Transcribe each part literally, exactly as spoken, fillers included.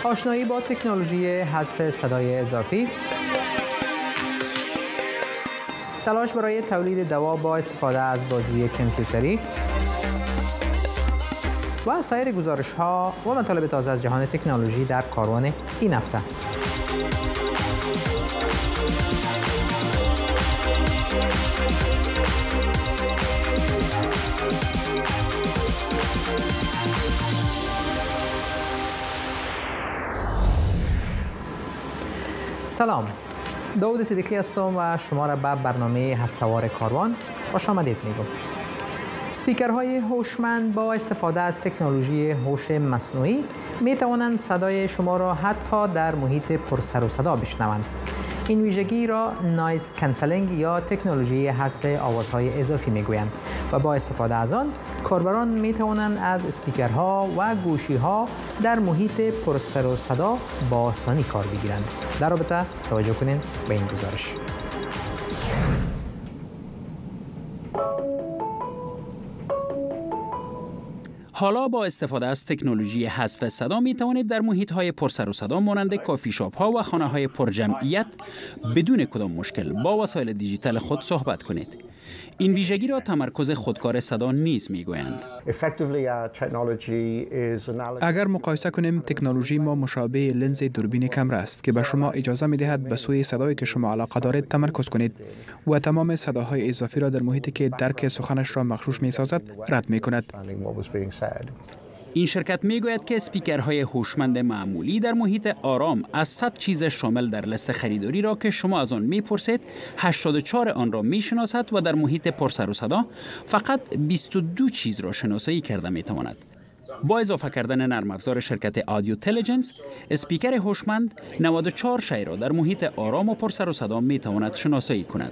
آشنایی با تکنولوژی حذف صدای اضافی، تلاش برای تولید دوا با استفاده از بازی کامپیوتری و سایر گزارش‌ها و مطالب تازه از جهان تکنولوژی در کاروان این هفته. سلام، داود صدیقی هستم و شما را به برنامه هفته‌وار کاروان خوش آمدید میگم. اسپیکرهای هوشمند با استفاده از تکنولوژی هوش مصنوعی می توانند صدای شما را حتی در محیط پر سر و صدا بشنوند. این ویژگی را نایز کنسلینگ یا تکنولوژی حذف آوازهای اضافی میگویند و با استفاده از آن کاربران می توانند از اسپیکرها و گوشی‌ها در محیط پر سر و صدا با آسانی کار بگیرند. در رابطه توجه کنید به این گزارش. حالا با استفاده از تکنولوژی حذف صدا می توانید در محیط‌های پر سر و صدا مانند کافی شاپ‌ها و خانه‌های پرجمعیت بدون کدام مشکل با وسایل دیجیتال خود صحبت کنید. این ویژگی را تمرکز خودکار صدا نیز می‌گویند. اگر مقایسه کنیم، تکنولوژی ما مشابه لنز دوربین کامرا است که به شما اجازه می‌دهد به سوی صدایی که شما علاقه دارید تمرکز کنید و تمام صداهای اضافی را در محیطی که درک سخنش را مغشوش می‌سازد رد می‌کند. این شرکت میگوید که اسپیکرهای هوشمند معمولی در محیط آرام از صد چیز شامل در لیست خریداری را که شما از آن میپرسید هشتاد و چهار آن را میشناسد و در محیط پر سر و صدا فقط بیست و دو چیز را شناسایی کرده میتواند. با اضافه کردن نرم افزار شرکت آدیو تلیجنس، اسپیکر هوشمند نود و چهار شی را در محیط آرام و پر سر و صدا می تواند شناسایی کند.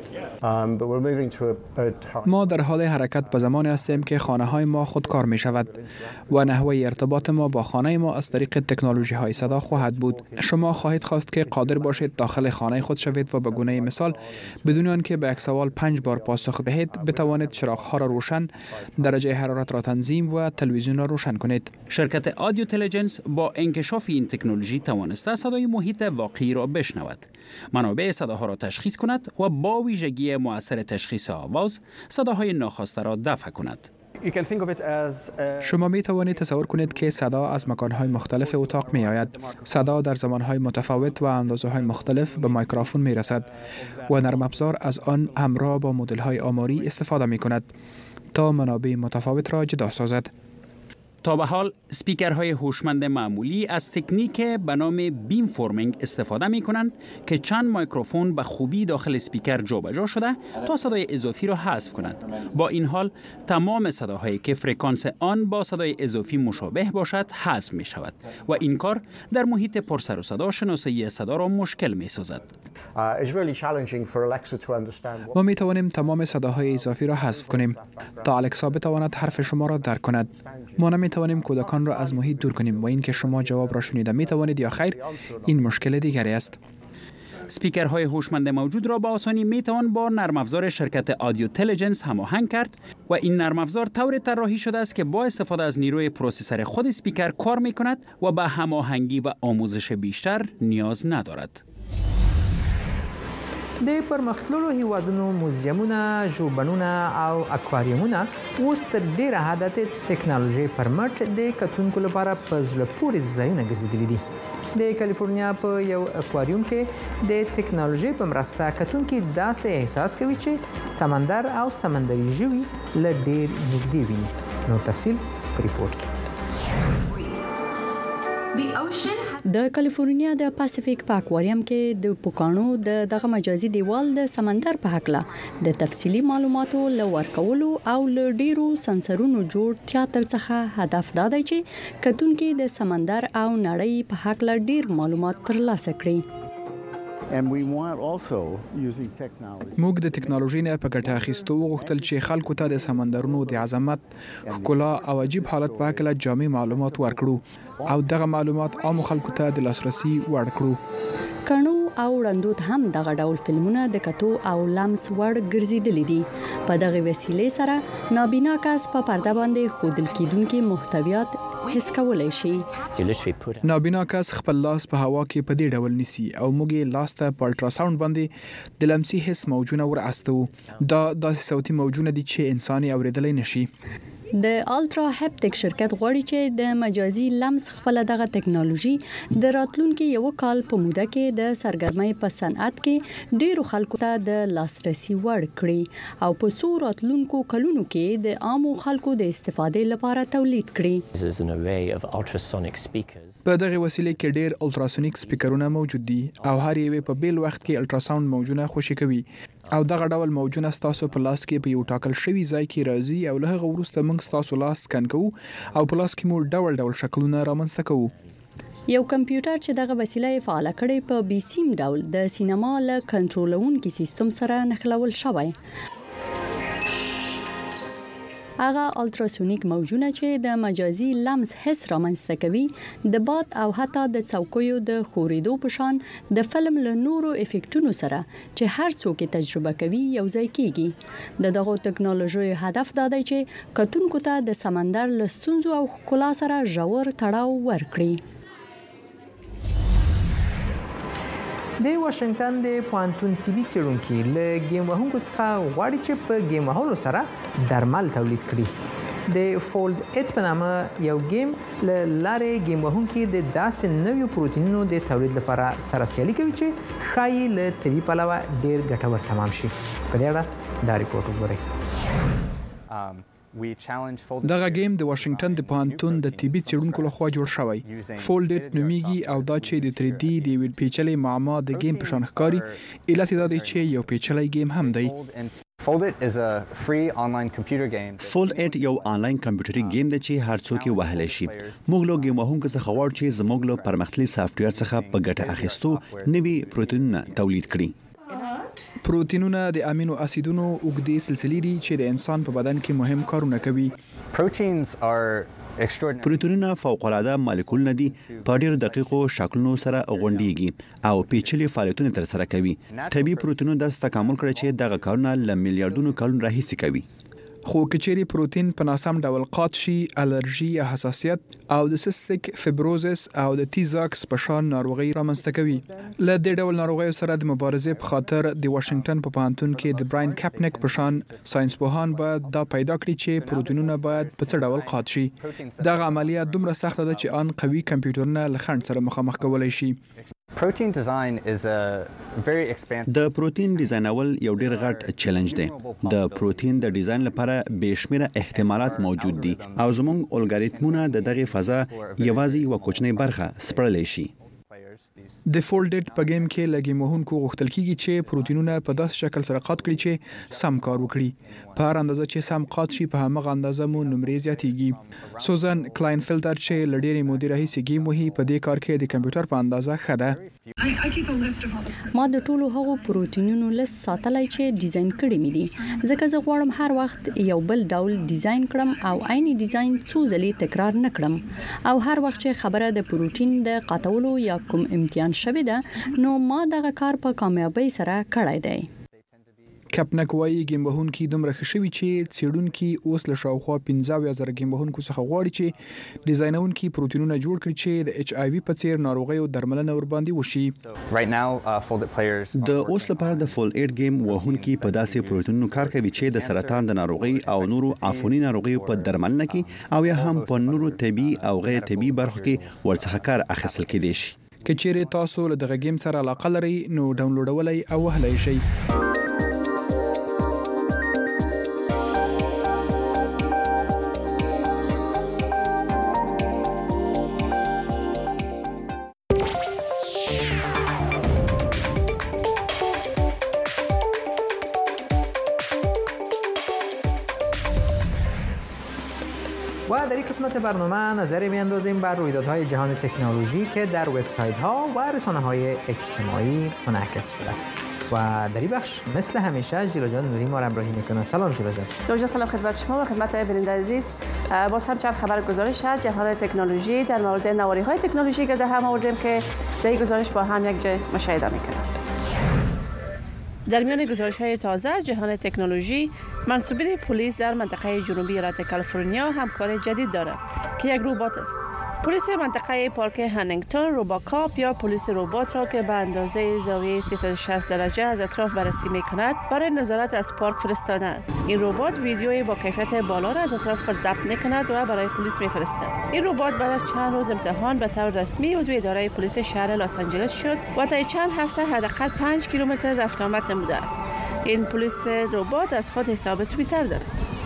ما در حال حرکت به زمانی هستیم که خانه های ما خودکار می شود و نحوه ارتباط ما با خانه ما از طریق تکنولوژی های صدا خواهد بود. شما خواهید خواست که قادر باشید داخل خانه خود شوید و به گونه مثال بدون آنکه به یک سوال پنج بار پاسخ دهید بتوانید چراغ ها را روشن، درجه حرارت را تنظیم و تلویزیون را روشن کنید. شرکت آدیو تلیجنس با انکشاف این تکنولوژی توانسته صدای محیط واقعی را بشنود، منابع صداها را تشخیص کند و با ویژگی مؤثر تشخیص آواز صداهای ناخواسته را دفع کند. شما می توانید تصور کنید که صدا از مکانهای مختلف اتاق می آید. صدا در زمانهای متفاوت و اندازه‌های مختلف به میکروفون می رسد و نرم افزار از آن همراه با مدل‌های آماری استفاده می کند تا منابع متفاوت را جدا سازد. تا به حال اسپیکرهای هوشمند معمولی از تکنیک به نام بیم فورمینگ استفاده می کنند که چند میکروفون به خوبی داخل اسپیکر جابجا شده تا صدای اضافی را حذف کند. با این حال تمام صداهایی که فرکانس آن با صدای اضافی مشابه باشد حذف می شود و این کار در محیط پر سر و صدا شناسایی صدا را مشکل می سازد. ما می توانیم تمام صداهای اضافی را حذف کنیم تا الکسا بتواند حرف شما را درک کند. ما نمی توانیم کودکان را از محیط دور کنیم و اینکه شما جواب را شنیده می توانید یا خیر، این مشکل دیگری است. اسپیکرهای هوشمند موجود را با آسانی می توان با نرم افزار شرکت آدیو تلیجنس هماهنگ کرد و این نرم افزار طور طراحی شده است که با استفاده از نیروی پروسسور خود اسپیکر کار می کند و به هماهنگی و آموزش بیشتر نیاز ندارد. د پرمختللو هیوادونو موزیمونه، ژوبڼونه او اکواریومونه اوس تر ډیره حده د ټکنالوژۍ پر مټ د کتونکو لپاره په زړه پورې ځایونه ګرځېدلي دي. د کالیفورنیا په یو اکواریوم کې د ټکنالوژۍ په مرسته کتونکي داسې احساس کوي چې سمندر او سمندري ژوي له ډیر نږدې ویني. نو تفصیل په ریپورټ کې. د کالیفورنیا د پاسفیک په اکواریم کې د پوکانو د دغه مجازي دیوال د سمندر په حق له د تفصیلی معلوماتو له ورکولو او له ډیرو سنسرونو جوړ تیاتر څخه هدف دا دی چې کتونکي د سمندر او نړۍ په حق له ډیر معلومات ترلاسه کړي. موږ د ټکنالوژي نه په ګټه اخیستو وغوښتل چې خلکو ته د سمندرونو د عظمت، ښکلا او عجیب حالت په اړه جامع معلومات ورکړو او دغه معلومات عام خلکو ته د لاسرسي وړ کړو. کڼو او وړاندود هم دغه ډول فلمونه د کتو او لمس وړ ګرځېدلي دي په دغه وسیله سره نابینا کس په پرده باندې ښودل کیدونکي محتویات حس کولای شي. نابینا کس خپل لاس په هوا کې په دې ډول نیسي او موږ یې لاس ته په الټراساوند باندې د لمسي حس موجونه ور استو. دا داسې صوتي موجونه دي چې انسان یې اورېدلی نشي. د الټرا هپټیک شرکت غواړي چې د مجازي لمس خپل دغه ټکنالوژي د راتلونکي یو کال په موده کې د سرګرمۍ په صنعت کې ډیرو خلکو ته د لاسرسي وړ کړي او په څو راتلونکو کلونو کې د عامو خلکو د استفادې لپاره تولید کړي. په دغه وسیله کې ډیر الټراسونیک سپیکرونه موجود دي او هر یو په بیل وخت کې الټراساوند موجونه خوشی کوي او دغه ډول موجونه ستاسو په لاس کې په یو ټاکل شوی ځای کې راځي او له هغه وروسته موږ ستاسو لاس سکن کوو او په لاس کې مو ډول ډول شکلونه رامنځته کوو. یو کمپیوټر چې دغه وسیله فعال کړي په بیسیم ډول د سینما له کنټرولونکي سیستم سره نښلول شوی. هغه الټراسونیک موجونه چې د مجازي لمس حس رامنځته کوي د باد او حتی د څوکیو د خورېدو په شان د فلم له نورو افیکټونو سره چې هر څوک تجربه کوي یو ځای کیږي. د دغه ټکنالوژي هدف دا دی چې کتونکو ته د سمندر له ستونزو او ښکلا سره ژور تړاو ورکړي. د واشنگټن د پوهنتون طبي څېړونکي له ګیم وهونکو څخه غواړي چې په ګیم وهلو سره درمل تولید کړي. د فولد ایټ په نامه یو ګیم له لارې ګیم وهونکي د داسې نویو پروتینونو د تولید لپاره سره سیالي کوي چې ښایي له طبي پلوه ډېر ګټور تمام شي. په دې اړه دا ریپورټ وګورئ. دغه گیم د واشنگټن د پوهنتون د طبي څېړونکو لخوا جوړ شوی. فولد ایټ نومیږي او دا چې د تری ډي د یو پیچلې معما د گیم په شان ښکاري. علت دا دی چې یو پیچلی گیم هم دی. فولد ایټ یو آنلاین کمپیوټري گیم دی چې هر څوک یې وهلی شي. موږ له ګیم وهونکو څخه غواړو چې زموږ له پرمختللي سافټویر څخه په ګټه اخیستو نوي پروتینونه تولید کړي. پروتینونه د امینو اسیدونو اوږدې سلسلې دي چې د انسان په بدن کې مهم کارونه کوي. پروتینونه فوق العاده مالیکولونه دي په ډېرو دقیقو شکلونو سره غونډېږي او پیچلي فعالیتونه ترسره کوي. طبیعي پروتینونه داسې تکامل کړی چې دغه کارونه له میلیارډونو کلونو راهیسې کوي. خو کچېرې پروتین په ناسم ډول قات شي، الرجي یا حساسیت او د سیستیک فیبروزس او د تیزاکس په شان ناروغۍ رامنځته کوي. له دې ډول ناروغیو سره د مبارزې په خاطر د واشنگټن په پوهنتون کې د براین کاپنیک په شان ساينسپوهان باید دا پیدا کړي چې پروتینونه باید په څه ډول قات شي. دغه عملیه دومره سخته ده چې ان قوي کمپیوټرونه له خنډ سره مخامخ کولای شي. د پروتین ډیزاینول یو ډیر غټ چیلنج دی. د پروتین د ډیزاین لپاره بې شمیره احتمالات موجود دي او زموږ الګوریتمونه د دغه فضا یوازې یوه کوچنۍ برخه سپړلی شي. د فولد ایټ په گیم کې له ګیم وهونکو غوښتل کیږي چې پروتینونه په داسې شکل سره قات کړي چې سم کار وکړي. په هر اندازه چې سم قات شي په همغه اندازه مو نمرې زیاتیږي. سوزن کلاینفیلډر چې له ډېرې مودې راهیسې گیم وهي په دې کار کې د کمپیوټر په اندازه ښه ده. ما د ټولو هغو پروتینونو لیست ساتلی چې ډیزاین کړي مې دي ځکه زه غواړم هر وخت یو بل ډول ډیزاین کړم او عیني ډیزاین څو ځلې تکرار نه کړم او هر وخت چې خبره د پروتین د قاتولو یا کوم امتحان شوی ده نو ما دغه کار په کامیابی سره کړی دی. کپنک وایي ګیم وهونکي دومره ښه شوي چې څېړونکي اوس له شاوخوا پنځه اویا زره ګیم وهونکو څخه غواړي چې ډیزاینونکي پروتینونه جوړ کړي چې د ایچ آی وي په څېر ناروغیو درملنه ورباندې وشي. د اوس لپاره د فولد ایټ ګیم وهونکي په داسې پروتینونو کار کوي چې د سرطان د ناروغۍ او نورو عفوني ناروغیو په درملنه کې او یا هم په نورو طبي او غیر طبي برخو کې ورڅخه کار اخیستل کېدای شي. که چیرې تاسو له دغه گیم سره علاقه لرئ نو ډاونلوډولی او وهلی شئ. و در این قسمت برنامه نظر میاندازیم بر رویدادهای جهان تکنولوژی که در وبسایت ها و رسانه های اجتماعی منعکس شده. و در این بخش مثل همیشه جیلا جان نوری ما را همراهی میکنه. سلام جیلا جان. دوجا سلام خدمت شما و خدمت بیننده عزیز. باز هم چند خبر گزارش شد جهان تکنولوژی در مورد نواری های تکنولوژی گرد هم آوردیم که در این گزارش با هم یک جای مشاهده میکنیم. و در این قسمت برنامه نظر میاندازیم بر رویدادهای جهان تکنولوژی که در وبسایت ها و رسانه های اجتماعی منعکس شده. و در این بخش مثل همیشه جیلا جان نوری ما را همراهی میکنه. سلام جیلا جان. دوجا سلام خدمت شما و خدمت بیننده عزیز. باز هم چند خبر گزارش شد جهان تکنولوژی در مورد نواری های تکنولوژی گرد هم آوردیم که در این گزارش با هم یک جای مشاهده میکنیم. در میان گزارش‌های تازه از جهان تکنولوژی، منصوبین پلیس در منطقه جنوبی ایالت کالیفرنیا همکاری جدید دارند که یک ربات است. پلیس منطقه پارک هنینگتون روباکاپ یا پلیس ربات را که به اندازه زاویه سیصد و شصت درجه از اطراف بررسی می‌کند برای نظارت از پارک فرستادند. این ربات ویدیوی با کیفیت بالا را از اطراف خود ضبط می‌کند و برای پلیس می‌فرستد. این ربات بعد از چند روز امتحان به طور رسمی عضو اداره پلیس شهر لس آنجلس شد و تا چند هفته حداقل پنج کیلومتر رفت آمد نموده است. این پلیس ربات از خود حساب توییتر دارد.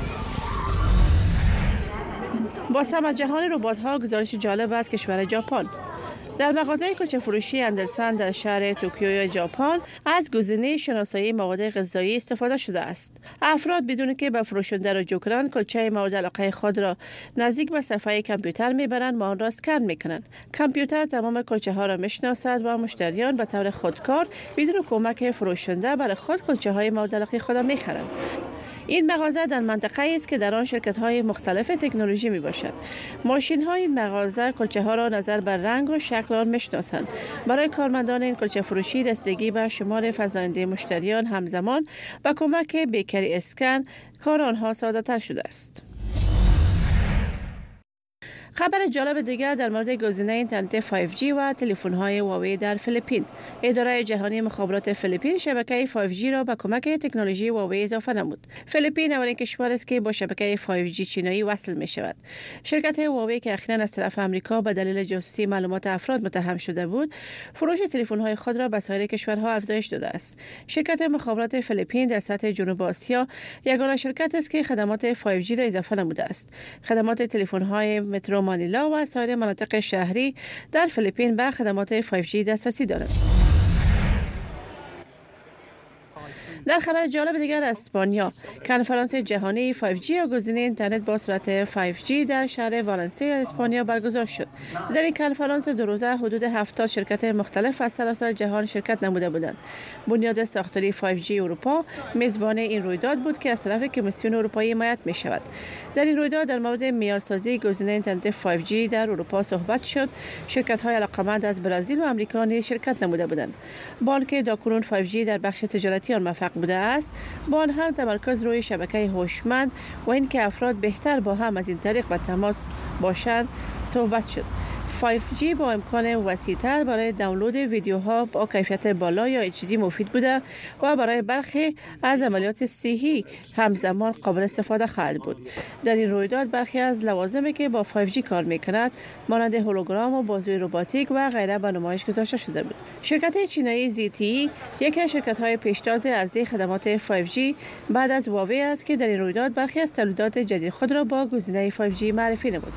باز هم از جهان ربات‌ها گزارش جالب از کشور ژاپن. در مغازه کوچه فروشی اندرسن در شهر توکیو ژاپن از گزینه شناسایی مواد غذایی استفاده شده است. افراد بدون که به فروشنده رجوع کنند کلچه مورد علاقه خود را نزدیک به صفحه کامپیوتر میبرند و آن را اسکن میکنند. کامپیوتر تمام کلچه ها را میشناسد و مشتریان به طور خودکار بدون کمک فروشنده برای خود کلچه های مورد علاقه خود میخرند. این مغازه در منطقه است که در آن شرکت‌های مختلف تکنولوژی میباشد. ماشین‌های این مغازه کلچه ها را نظر بر رنگ و شکل آن میشناسند. برای کارمندان این کلچه فروشی رسیدگی به شمار فزاینده مشتریان همزمان با کمک بیکری اسکن کار آنها ساده‌تر شده است. خبر جالب دیگر در مورد گزینه اینترنت فایو جی و تلفن‌های هواوی در فیلیپین. اداره جهانی مخابرات فیلیپین شبکه فایو جی را با کمک تکنولوژی هواوی اضافه نمود. فیلیپین اولین کشور است که با شبکه فایو جی چینایی وصل می شود. شرکت هواوی که اخیراً از طرف آمریکا به دلیل جاسوسی معلومات افراد متهم شده بود، فروش تلفن‌های خود را به سایر کشورها افزایش داده است. شرکت مخابرات فیلیپین در سطح جنوب آسیا یگانه شرکت است که خدمات فایو جی را اضافه نموده است. خدمات تلفن‌های مترو مانیلا و سایر مناطق شهری در فیلیپین به خدمات فایو جی دسترسی دارند. در خبر جالب دیگر از اسپانیا، کنفرانس جهانی فایو جی و گزینه اینترنت با سرعت فایو جی در شهر والنسیا اسپانیا برگزار شد. در این کنفرانس دو روزه حدود هفتاد شرکت مختلف از سراسر جهان شرکت نموده بودند. بنیاد ساختاری فایو جی اروپا میزبان این رویداد بود که از طرف کمیسیون اروپایی حمایت می شود. در این رویداد در مورد معیارسازی گزینه اینترنت فایو جی در اروپا صحبت شد. شرکت‌های علاقه‌مند از برزیل و آمریکا نیز شرکت نموده بودند. بانک داکنون فایو جی در بخش تجارتی آن موفق بوده است، با آن هم تمرکز روی شبکه هوشمند و اینکه افراد بهتر با هم از این طریق به تماس باشند صحبت شد. فایو جی با امکان وسیع‌تر برای دانلود ویدیوها با کیفیت بالا یا اچ دی مفید بوده و برای برخی از عملیات صحی همزمان قابل استفاده خواهد بود. در این رویداد برخی از لوازمی که با فایو جی کار می‌کند مانند هولوگرام و بازوی رباتیک و غیره به نمایش گذاشته شده بود. شرکت چینایی زی تی ای یکی از شرکت‌های پیشتاز عرضه خدمات فایو جی بعد از هواوی است که در این رویداد برخی از تولیدات جدید خود را با گزینه فایو جی معرفی نمود.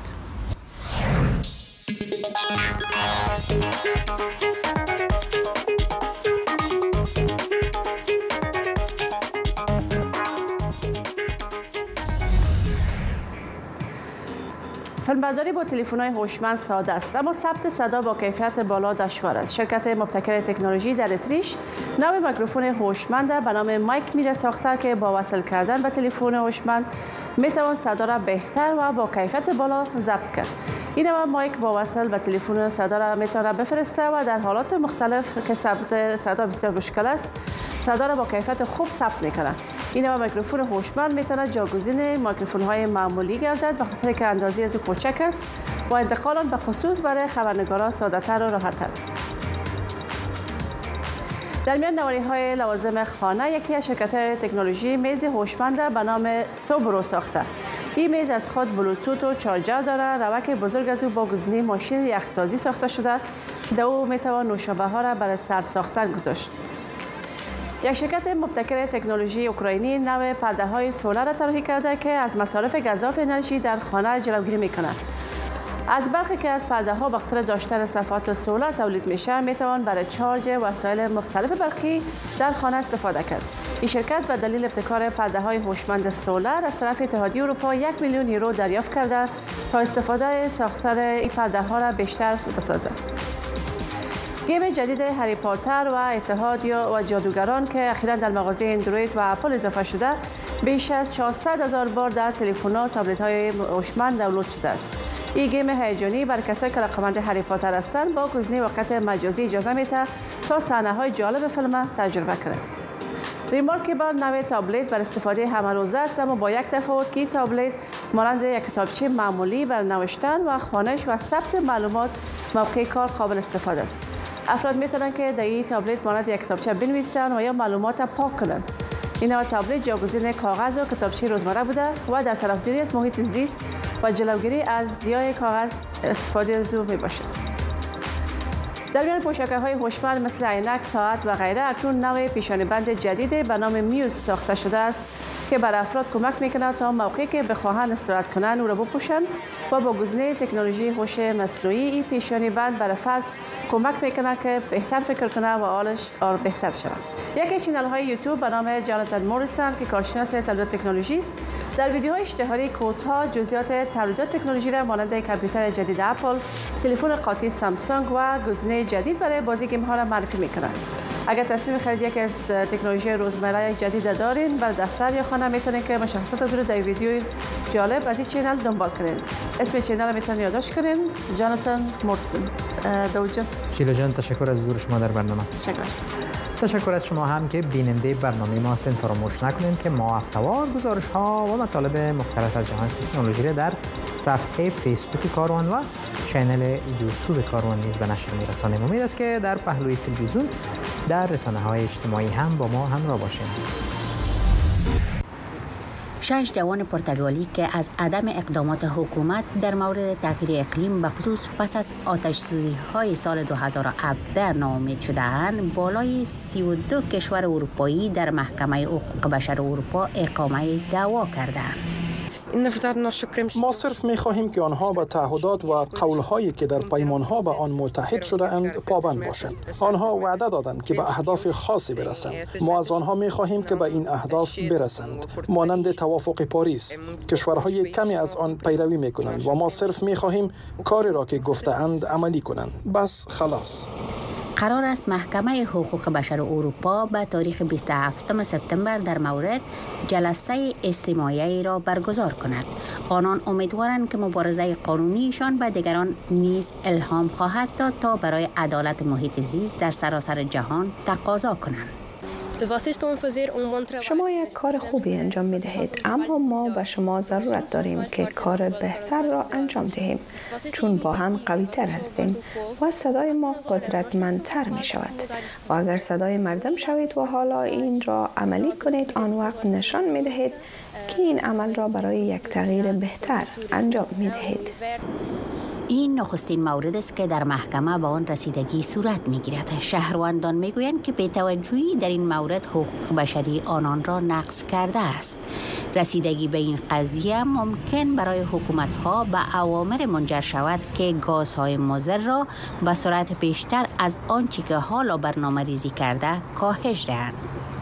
فیلمبرداری با تلفن‌های هوشمند ساده است، اما ثبت صدا با کیفیت بالا دشوار است. شرکت مبتکر تکنولوژی در اتریش نوع میکروفون هوشمند به نام مایک میره ساخته که با وصل کردن به تلفن هوشمند میتوان صدا را بهتر و با کیفیت بالا ضبط کرد. این نوع مایک با وصل به تلفن صدا را میتونه بفرسته و در حالات مختلف که ثبت صدا بسیار مشکل است، صدا را با کیفیت خوب ثبت میکنه. این نوع میکروفون هوشمند میتونه جاگزین میکروفون‌های معمولی گردد به خاطر که اندازه از کوچک است و انتقال آن به خصوص برای خبرنگاران ساده‌تر و راحت‌تر است. در میان نوآوری‌های لوازم خانه، یکی از شرکت‌های تکنولوژی میز هوشمند به نام سوبرو ساخته. این میز از خود بلوتوت و چارجر داره. روک بزرگ از او با گزینه ماشین یخسازی ساخته شده که در او میتوان نوشابه ها را برای سرد ساختن گذاشت. یک شرکت مبتکر تکنولوژی اوکراینی نوع پرده های سولر را طراحی کرده که از مصارف گزاف انرژی در خانه جلوگیری میکنه. از برخی که از پرده ها به خاطر داشتن صفحات سولر تولید میشه میتوان برای چارج وسایل مختلف برقی در خانه استفاده کرد. این شرکت به دلیل ابتکار پرده های هوشمند سولر از طرف اتحادیه اروپا یک میلیون یورو دریافت کرده تا استفاده ساختن این پرده ها را بیشتر بسازد. گیم جدید هری پاتر و اتحاد و جادوگران که اخیراً در مغازه اندروید و اپل اضافه شده بیش از چهارصد هزار بار در تلفن‌ها و تابلت‌های هوشمند دانلود شده است. این گیم هیجانی برای کسایی که علاقه‌مند هری پاتر هستند با گزینه واقعیت مجازی اجازه میده تا صحنه‌های جالب فیلم تجربه کنند. ریمارکبل نوع تابلت بر استفاده همه روزه است، اما با یک تفاوت که این تابلت مانند یک کتابچه معمولی بر نوشتن و خوانش و ثبت معلومات موقع کار قابل استفاده است. افراد میتونن که در این تابلت مانند یک کتابچه بنویسن و یا معلومات پاک کنن. این نوع تابلت جایگزین کاغذ و کتابچه روزمره بوده و در طرفداری از محیط زیست و جلوگیری از ضیاع کاغذ استفاده از او میباشد. در میان پوشاک‌های هوشمند مثل عینک، ساعت و غیره اکنون نوع پیشانی‌بند جدیدی به نام میوز ساخته شده است که بر افراد کمک می‌کند تا موقعی که بخواهند استراحت کنند او را بپوشند و با گزینه تکنولوژی هوش مصنوعی این پیشانی‌بند برای فرد کمک می‌کند که بهتر فکر کنه و حالش آر بهتر شود. یکی از چینل‌های یوتیوب به نام جاناتان موریسون که کارشناس تولیدات تکنولوژی است، در ویدیوهای اشتهاری کدها جزئیات تولیدات تکنولوژی را مانند کامپیوتر جدید اپل، تلفن قاطی سامسونگ و گزینه جدید برای بازی گیم‌ها را معرفی می‌کنند. اگر تصمیم خرید یکی از تکنولوژی روزمره جدید دارین، بر دفتر یا خانه میتونید که مشخصات از در ویدیو جالب از این چینل دنبال کنین. اسم چینل را میتونید یادداشت کنین، جاناتان موریسون. دوجه شیلا جان، تشکر از حضور شما در برنامه. تشکر. تشکر از شما هم که بیننده برنامه ما هستین. فراموش نکنید که ما هفته‌وار گزارش ها و مطالب مختلف از جهان تکنولوژی را در صفحه فیسبوک کاروان و چینل یوتیوب کاروان نیز به نشر می‌رسانیم. امید است که در پهلوی تلویزیون در رسانه‌های اجتماعی هم با ما همراه باشید. شش جوان پرتغالی که از عدم اقدامات حکومت در مورد تغییر اقلیم به خصوص پس از آتش‌سوزی‌های سال دو هزار و هفده ناامید شده‌اند، بالای سی و دو کشور اروپایی در محکمه حقوق بشر اروپا اقامه دعوا کردند. ما صرف می خواهیم که آنها به تعهدات و قولهایی که در پیمانها به آن متحد شده اند پابند باشند. آنها وعده دادند که به اهداف خاصی برسند. ما از آنها می خواهیم که به این اهداف برسند. مانند توافق پاریس، کشورهای کمی از آن پیروی می کنند و ما صرف می خواهیم کاری را که گفته‌اند عملی کنند. بس خلاص. قرار است محکمه حقوق بشر اروپا به تاریخ بیست و هفتم سپتامبر در مورد جلسه استماعی را برگزار کند. آنان امیدوارند که مبارزه قانونیشان به دیگران نیز الهام خواهد داد تا برای عدالت محیط زیست در سراسر جهان تقاضا کنند. شما یک کار خوبی انجام می دهید، اما ما به شما ضرورت داریم که کار بهتر را انجام دهیم، چون با هم قوی تر هستیم و صدای ما قدرتمندتر می شود. و اگر صدای مردم شوید و حالا این را عملی کنید، آن وقت نشان می دهید که این عمل را برای یک تغییر بهتر انجام می دهید. این نخستین مورد است که در محکمه به آن رسیدگی صورت می‌گیرد. شهروندان می‌گویند که بی‌توجهی در این مورد حقوق بشری آنان را نقض کرده است. رسیدگی به این قضیه ممکن برای حکومت‌ها به اوامر منجر شود که گازهای مضر را به سرعت بیشتر از آنچه که حالا برنامه‌ریزی کرده کاهش دهند.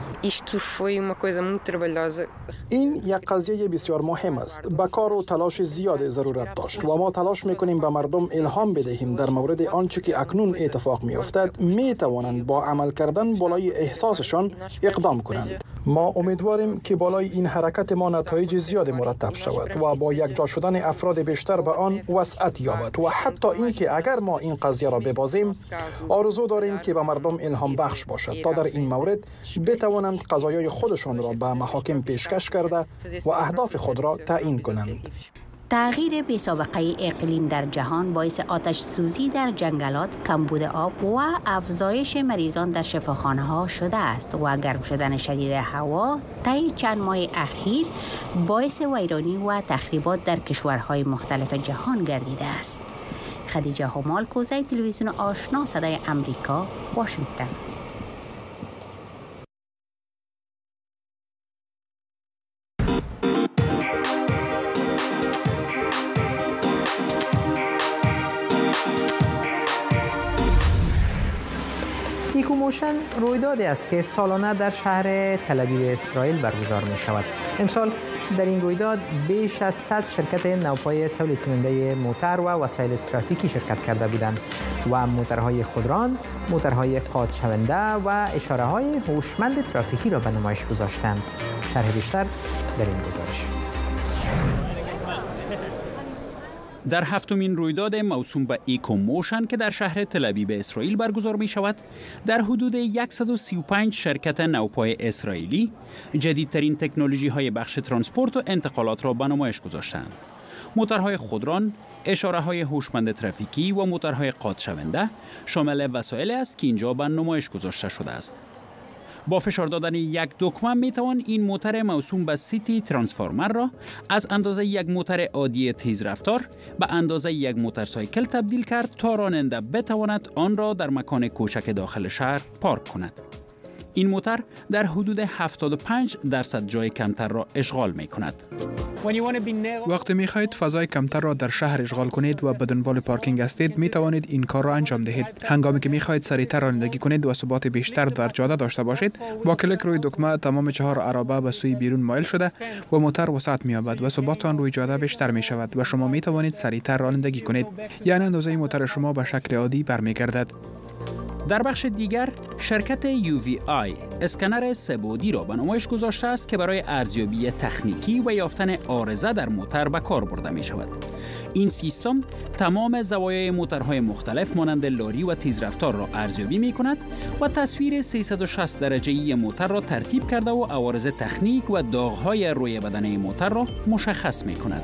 این یک قضیه بسیار مهم است. به کار و تلاش زیاد ضرورت داشت و ما تلاش میکنیم به مردم الهام بدهیم در مورد آنچه که اکنون اتفاق میافتد می توانند با عمل کردن بالای احساسشان اقدام کنند. ما امیدواریم که بالای این حرکت ما نتایج زیاد مرتب شود و با یک جا شدن افراد بیشتر به آن وسعت یابد و حتی اینکه اگر ما این قضیه را ببازیم، آرزو داریم که به مردم الهام بخش باشد تا در این مورد بتوانند قضایای خودشان را به محاکم پیشکش کرده و اهداف خود را تعیین کنند. تغییر بی‌سابقه اقلیم در جهان باعث آتش سوزی در جنگلات، کمبود آب و افزایش مریضان در شفاخانه‌ها شده است و گرم شدن شدید هوا طی چند ماه اخیر باعث ویرانی و تخریبات در کشورهای مختلف جهان گردیده است. خدیجه همال، کوزه تلویزیون آشنا، صدای امریکا، واشنگتن. ایکوموشن رویدادی است که سالانه در شهر تل‌آویو اسرائیل برگزار می شود. امسال در این رویداد بیش از صد شرکت نوپای تولید کننده موتر و وسایل ترافیکی شرکت کرده بودند و موترهای خودران، موترهای قطع شونده و اشاره‌های هوشمند ترافیکی را به نمایش گذاشتند. شرح بیشتر در این گزارش. در هفتمین رویداد موسوم به ایکوموشن که در شهر تل‌آویو اسرائیل برگزار می شود، در حدود صد و سی و پنج شرکت نوپای اسرائیلی جدیدترین تکنولوژی های بخش ترانسپورت و انتقالات را به نمایش گذاشتند. موتورهای خودران، اشاره‌های هوشمند ترافیکی و موتورهای قطع شونده شامل وسایلی است که اینجا به نمایش گذاشته شده است. با فشار دادن یک دکمه می توان این موتور موسوم به سیتی ترانسفورمر را از اندازه یک موتور عادی تیز رفتار به اندازه یک موتورسایکل تبدیل کرد تا راننده بتواند آن را در مکان کوچک داخل شهر پارک کند. این موتور در حدود هفتاد و پنج درصد جای کمتر را اشغال می کند. وقتی می خواهید فضای کمتر را در شهر اشغال کنید و به دنبال پارکینگ هستید، می توانید این کار را انجام دهید. هنگامی که می خواهید سریعتر رانندگی کنید و ثبات بیشتر در جاده داشته باشید، با کلیک روی دکمه تمام چهار عربه به سوی بیرون مایل شده و موتور وسعت می یابد و ثبات آن روی جاده بیشتر می شود و شما می توانید سریعتر رانندگی کنید. یعنی اندازه موتور شما به شکل عادی برمیگردد. در بخش دیگر، شرکت یو وی آی اسکنر سه‌بعدی را به نمایش گذاشته است که برای ارزیابی تکنیکی و یافتن عارضه در موتور به کار برده می شود. این سیستم تمام زوایای موتورهای مختلف مانند لاری و تیزرفتار را ارزیابی می کند و تصویر سیصد و شصت درجه‌ای موتور را ترتیب کرده و عوارض تکنیک و داغ‌های روی بدنه موتور را مشخص می کند.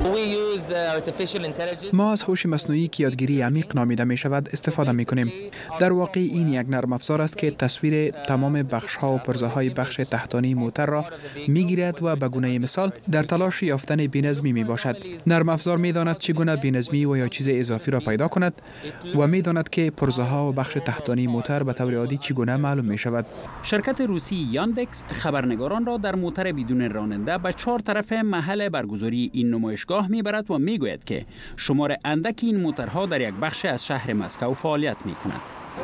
ما از هوش مصنوعی که یادگیری عمیق نامیده می شود استفاده می کنیم. در واقع این یک نرم افزار است که تصویر تمام بخش ها و پرزه های بخش تحتانی موتور را می گیرد و به گونه مثال در تلاش یافتن بی‌نظمی می باشد. نرم افزار می داند چگونه بی‌نظمی و یا چیز اضافی را پیدا کند و می داند که پرزه ها و بخش تحتانی موتور به طور عادی چگونه معلوم می شود. شرکت روسی یاندکس خبرنگاران را در موتور بدون راننده به چهار طرف محل برگزاری این نمایشگاه میبرد و میگوید که شمار اندکی این موتورها در یک بخش از شهر مسکو فعالیت میکند.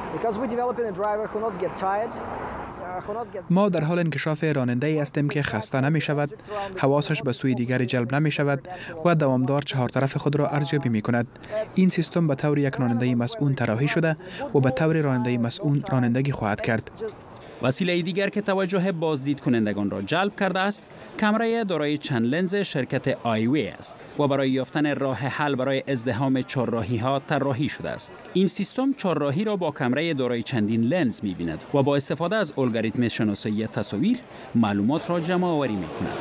ما در حال انکشاف راننده ای هستیم که خسته نمی شود، حواسش به سوی دیگر جلب نمی شود و دوامدار چهار طرف خود را ارزیابی می کند. این سیستم به طور یک راننده مسئول طراحی شده و به طور راننده مسئول رانندگی خواهد کرد. وسیله دیگر که توجه بازدید کنندگان را جلب کرده است، کامرای دارای چند لنز شرکت آیوی است و برای یافتن راه حل برای ازدحام چهارراهی ها طراحی شده است. این سیستم چهارراهی را با کامرای دارای چندین لنز می‌بیند و با استفاده از الگوریتم شناسایی تصاویر معلومات را جمع آوری می‌کند.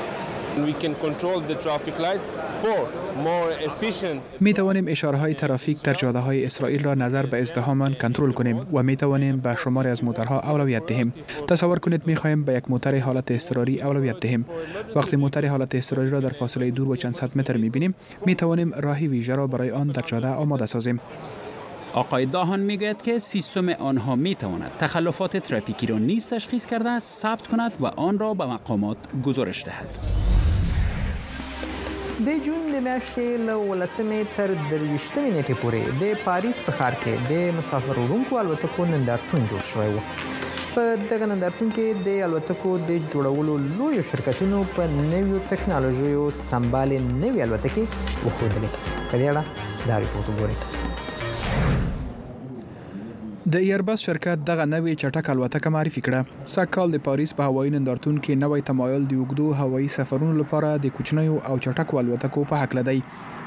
می توانیم اشاره های ترافیک در جاده های اسرائیل را نظر به ازدحام آن کنترل کنیم و می توانیم به شمار از موتورها اولویت دهیم. تصور کنید می خواهیم به یک موتور حالت اضطراری اولویت دهیم. وقتی موتور حالت اضطراری را در فاصله دور و چند صد متر می بینیم، می توانیم راهی ویژه را برای آن در جاده آماده سازیم. آقای داهان میگوید که سیستم آنها میتواند تخلفات ترافیکی را نیز تشخیص کرده، ثبت کند و آن را به مقامات گزارش دهد. د جون د میاشتې له ولسمې تر درویشتمې نیټې پورې د پاریس په ښار کې د مسافر وړونکو الوتکو نندارتون جوړ شوی و. په دغه نندارتون کې د الوتکو د جوړولو لویو شرکتونو په نویو ټکنالوژیو سمبالې نوې الوتکې وښودلې. په دې اړه دا ریپورټ وګورئ. د ایربس شرکت دغه نوې چټک الوتکه معرفي کړه. سږکال د پاریس په هوایي نندارتون کې نوې تمایل د اوږدو هوایي سفرونو لپاره د کوچنیو او چټکو الوتکو په هکله دی.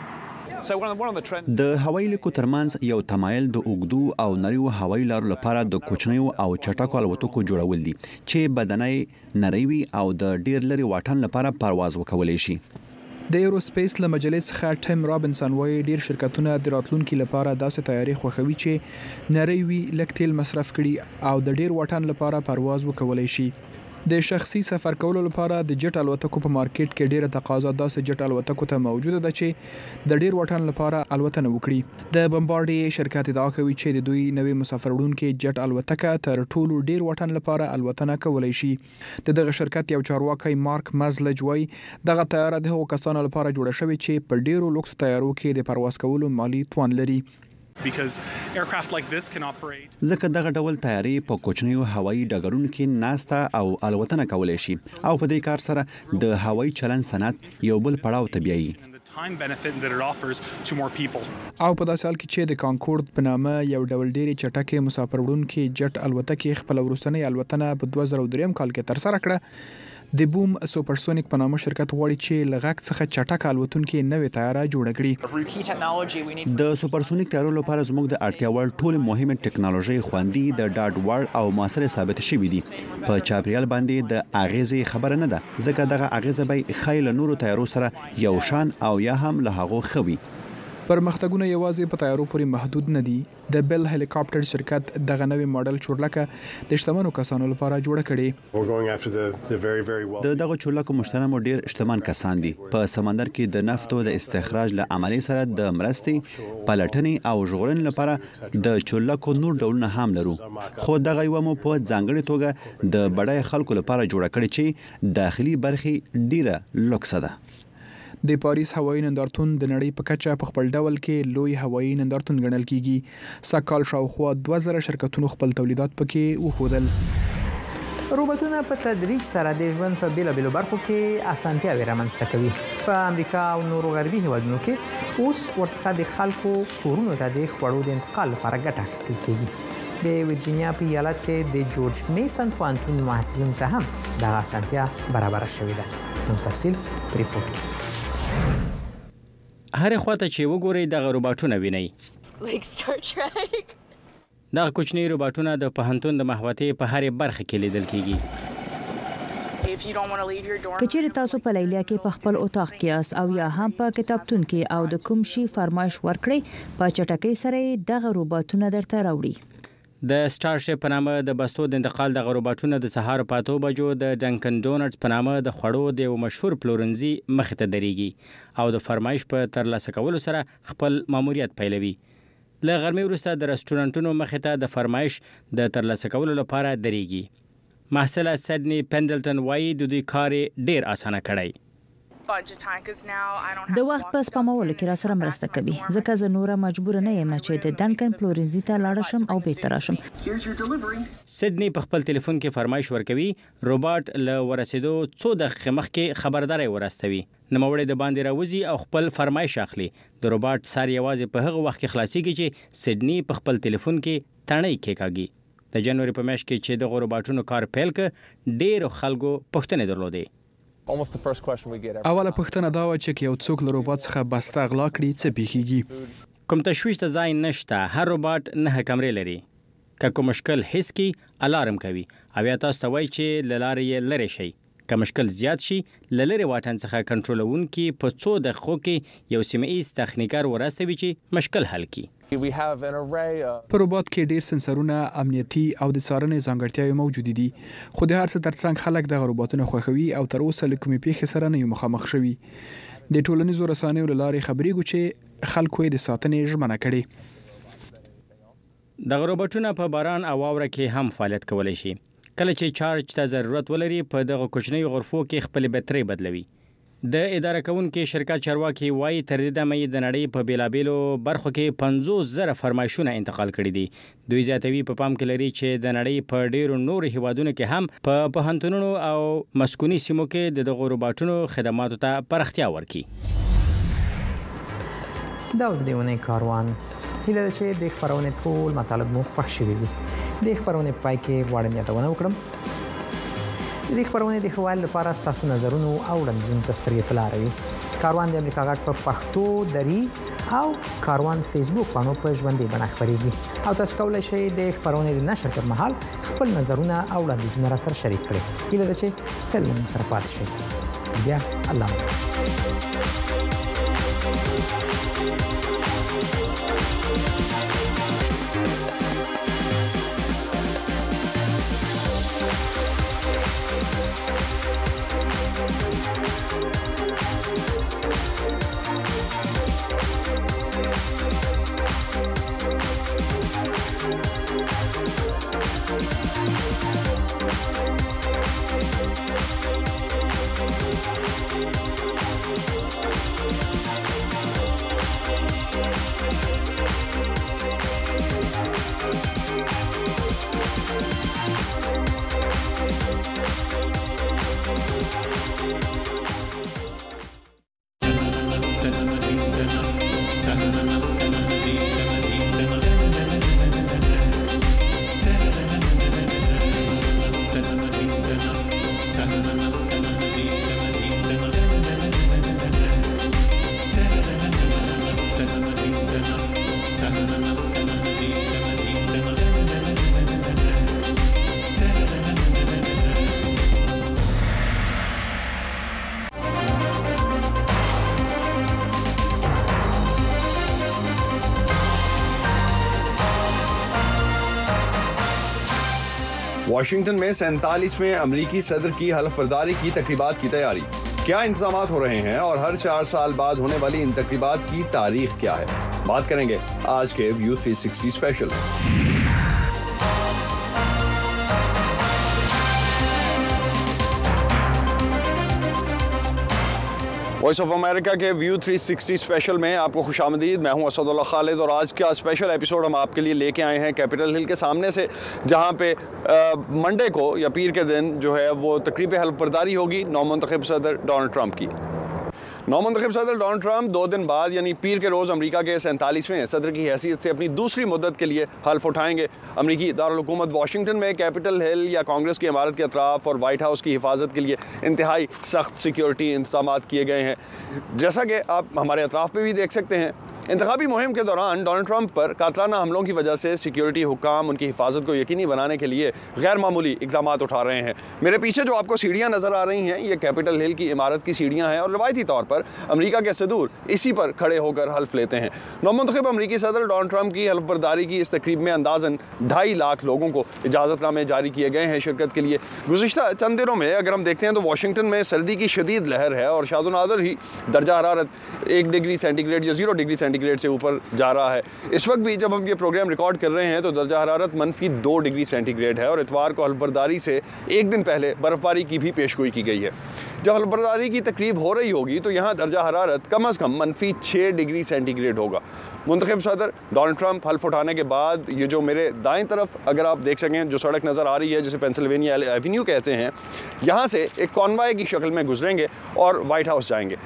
د هوایي لیکو ترمنځ یو تمایل د اوږدو او نریو هوایي لارو لپاره د کوچنیو او چټکو الوتکو جوړول دي چې بدنۍ نری وي او د ډیر لري واټن لپاره پرواز وکولای شي. د ایروسپیس له مجلې څخه ټیم رابنسن وایي ډیر شرکتونه د راتلونکي لپاره داسې تیاری خوښوي چې نری وي، لږ تیل مصرف کړي او د ډیر واټن لپاره پرواز وکولای شي. د شخصي سفر کولو لپاره د جټ الوتکو په مارکیټ کې ډیره تقاضا داسې جټ الوتکو ته موجوده ده چې د ډیر واټن لپاره الوتنه وکړي. د بمبارډي شرکت ادعا کوي چې د دوی نوې مسافر وړونکي جټ الوتکه تر ټولو ډیر واټن لپاره الوتنه کولای شي. د دغه شرکت یو چارواکي مارک مزلج وایي دغه طیاره د هغو کسانو لپاره جوړه شوې چې په ډیرو لوکس طیارو کې د پرواز کولو مالی توان لري. ځکه دغه ډول تیارې په کوچنیو هوایي ډګرونو کې ناسته او الوتنه کولای شي او په دې کار سره د هوایي چلن صنعت یو بل پړاو ته بیایي. او په داسې حال کې چې د کانکورد په نامه یو ډول ډېرې چټکې مسافر وړونکي جټ الوتکې خپل وروستنۍ الوتنه په دوه زره درې کال کې ترسره کړه، د بوم سوپرسونیک په نامه شرکت غواړي چې له غږ څخه چټک الوتونکې نوې طیاره جوړه کړي. د سوپرسونیک طیارو لپاره زموږ د اړتیا وړ ټول مهمه ټکنالوژي خوندي د ډاډ وړ او موثر ثابت شوې دي. په چاپریال باندې د اغیزې خبره نه ده، ځکه دغه اغیزه به خیل نورو طیارو سره یو شان او یا هم له هغو خوي. پرمختګونه یوازې په طیارو پورې محدود نه دي. د بیل هلیکاپټر شرکت دغه نوې ماډل چورلکه د شتمنو کسانو لپاره جوړه کړي. د دغه چورلکو مشتري ډیر شتمن کسان دي. په سمندر کې د نفتو د استخراج له عملي سره د مرستې، پلټنې او ژغورنې لپاره د چورلکو نور ډولونه هم لرو. خو دغه یو مو په ځانګړي توګه د بډای خلکو لپاره جوړه کړي چې داخلي برخې ډیره لوکس ده. د پاریس هوایي نندارتون د نړۍ په کچه په خپل ډول کې لوی هوایي نندارتون ګڼل کیږي. سکهال شاوخوا دوه زره شرکتونو خپل تولیدات پکې وښودل. روبوټونه په تدریج سره د ژوند په بیلابیلو برخو کې اسانتیاوې رامنځته کوي. په امریکا او نورو غربي هیوادونو کې اوس ورڅخه د خلکو کورونو ته د خوړو د انتقال لپاره ګټه اخیستل کیږي. د ویرجینیا په ایالت کې د جورج میسن پوهنتون محصلینو ته هم دغه اسانتیا برابره شوې ده. نو تفصیل په ریپورت کې. هر خواته چې وګورئ دغه روباټونه وینئ. دغه کوچني روباټونه د پوهنتون د محوطې په هرې برخه کې لیدل کیږي. کچېرې تاسو په لیلیه کې په خپل اتاق کې یاست او یا هم په کتابتون کې او د کوم شي فرمایش ورکړئ، په چټکۍ سره دغه روباټونه درته راوړي. د سټارشپ په نامه د بستو د انتقال دغه روباټونه د سهار په اته بجو د ډنکن ډونټس په نامه د خوړو د یو مشهور پلورنځي مخې ته درېږي او د فرمایش په ترلاسه کولو سره خپل ماموریت پیلوي. له غرمې وروسته د رستورانتونو مخې ته د فرمایش د ترلاسه کولو لپاره درېږي. محصله سیدنی پندلټن وایي د دوی کار ډیر اسانه کړی. د وخت په سپمولو کې را سره مرسته کوي، ځکه زه نوره مجبور نه یم چې د ډنکن پلورنځي ته لاړ شم او بیرته راشم. سیدنی په خپل ټلیفون کې فرمایش ورکوي. روباټ له ورسېدو څو دقیقې مخکې خبرداري ورستوي. نوموړی د باندې راوځي او خپل فرمایش اخلي. د روباټ سر یوازې په هغه وخت کې خلاصيږي چې سیدنی په خپل ټلیفون کې تڼۍ کېکاږي. د جنوري په میاشت کې چې د روباټونو کار پیل ک ډېر خلکو پوښتنې درلودې. اوله پوښتنه دا و چې یو څوک له روباټ څخه بسته غلا کړي څه پیښیږي. کوم تشویش ته ځای نشته. هر روباټ نه کمرې لري. که کوم مشکل حس کی الارم کوي او یا تاسو ته وایي چې له لارې یې لرې شئ. که مشکل زیات شي له لرې واټن څخه کنټرولونکي په څو دقیقو کې یو سیمه ایز تخنیکر ورستوي چې مشکل حل کړي. په روباټ کې ډیر سنسرونه، امنیتي او د څارنې ځانګړتیاوې موجود دي. خو د هر څه ترڅنګ خلک دغه روباټونه خوښوي او تر اوسه له کومې پیښې سره نه یو مخامخ شوي. د ټولنیزو رسنیو له لارې خبرېږو چې خلکو یې د ساتنې ژمنه کړې. دغه روباټونه په باران او واوره کې هم فعالیت کولی شي. کله چې چارج ته ضرورت ولري په دغه کوچنیو غرفو کې خپل بټرۍ بدلوي. د اداره کوونکي شرکت چارواکي وایي تر دې دمه د نړۍ په بیلابیلو برخو کې پنځوس زره فرمایشونه انتقال کړي دي. دوی زیاتوي په پام کې لري چې د نړۍ په ډیرو نورو هیوادونو کې هم په پوهنتونونو او مسکوني سیمو کې د دغو روباټونو خدماتو ته پراختیا ورکړي. دا د دې ونې کاروان هیله ده چې د خبرونې ټول مطالب مو خوښ شوي وي. د خبرونې پای کې غواړم یادونه وکړم د دې خبرونې د ښه والي لپاره ستاسو نظرونو او وړاندیزونو ته سترګې په لاره وي. کاروان د امریکا غږ په پښتو، دري او کاروان فیسبوک باندې په ژوندۍ بڼه خپرېږي او تاسو کولی شئ د خبرونې د نشر پر مهال خپل نظرونه او وړاندیزونه راسره شریک کړئ. هیله ده چې تل له موږ سره پاتې شئ. بیا الله واشنگٹن میں سینتالیسویں امریکی صدر کی حلف برداری کی تقریبات کی تیاری، کیا انتظامات ہو رہے ہیں اور ہر چار سال بعد ہونے والی ان تقریبات کی تاریخ کیا ہے، بات کریں گے آج کے ویو تھری سکسٹی اسپیشل۔ وائس آف امریکہ کے ویو تھری سکسٹی اسپیشل میں آپ کو خوش آمدید۔ میں ہوں اسد اللہ خالد اور آج کا اسپیشل ایپیسوڈ ہم آپ کے لیے لے کے آئے ہیں کیپٹل ہل کے سامنے سے، جہاں پہ منڈے کو یا پیر کے دن جو ہے وہ تقریب حلف برداری ہوگی نو منتخب صدر ڈونلڈ ٹرمپ کی۔ نو منتخب صدر ڈونلڈ ٹرمپ دو دن بعد یعنی پیر کے روز امریکہ کے سینتالیسویں صدر کی حیثیت سے اپنی دوسری مدت کے لیے حلف اٹھائیں گے۔ امریکی دارالحکومت واشنگٹن میں کیپٹل ہل یا کانگریس کی عمارت کے اطراف اور وائٹ ہاؤس کی حفاظت کے لیے انتہائی سخت سیکیورٹی انتظامات کیے گئے ہیں، جیسا کہ آپ ہمارے اطراف پہ بھی دیکھ سکتے ہیں۔ انتخابی مہم کے دوران ڈونلڈ ٹرمپ پر قاتلانہ حملوں کی وجہ سے سیکیورٹی حکام ان کی حفاظت کو یقینی بنانے کے لیے غیر معمولی اقدامات اٹھا رہے ہیں۔ میرے پیچھے جو آپ کو سیڑھیاں نظر آ رہی ہیں یہ کیپٹل ہل کی عمارت کی سیڑھیاں ہیں اور روایتی طور پر امریکہ کے صدور اسی پر کھڑے ہو کر حلف لیتے ہیں۔ نو منتخب امریکی صدر ڈونلڈ ٹرمپ کی حلف برداری کی اس تقریب میں اندازاً ڈھائی لاکھ لوگوں کو اجازت نامے جاری کیے گئے ہیں شرکت کے لیے۔ گزشتہ چند دنوں میں اگر ہم دیکھتے ہیں تو واشنگٹن میں سردی کی شدید لہر ہے اور شاد و نادر ہی درجہ حرارت ایک ڈگری سینٹی گریڈ یا زیرو ڈگری سینٹی گریڈ سے اوپر جا رہا ہے۔ اس وقت بھی جب ہم یہ پروگرام ریکارڈ کر رہے ہیں تو درجہ حرارت منفی دو ڈگری سینٹی گریڈ ہے اور اتوار کو حلف برداری سے ایک دن پہلے برف باری کی بھی پیشگوئی کی گئی ہے۔ جب حلف برداری کی تقریب ہو رہی ہوگی تو یہاں درجہ حرارت کم از کم منفی چھ ڈگری سینٹی گریڈ ہوگا۔ منتخب صدر ڈونلڈ ٹرمپ حلف اٹھانے کے بعد یہ جو میرے دائیں طرف اگر آپ دیکھ سکیں جو سڑک نظر آ رہی ہے جسے پینسلوینیا ایونیو کہتے ہیں، یہاں سے ایک کانوائے کی شکل میں گزریں گے اور وائٹ ہاؤس جائیں گے۔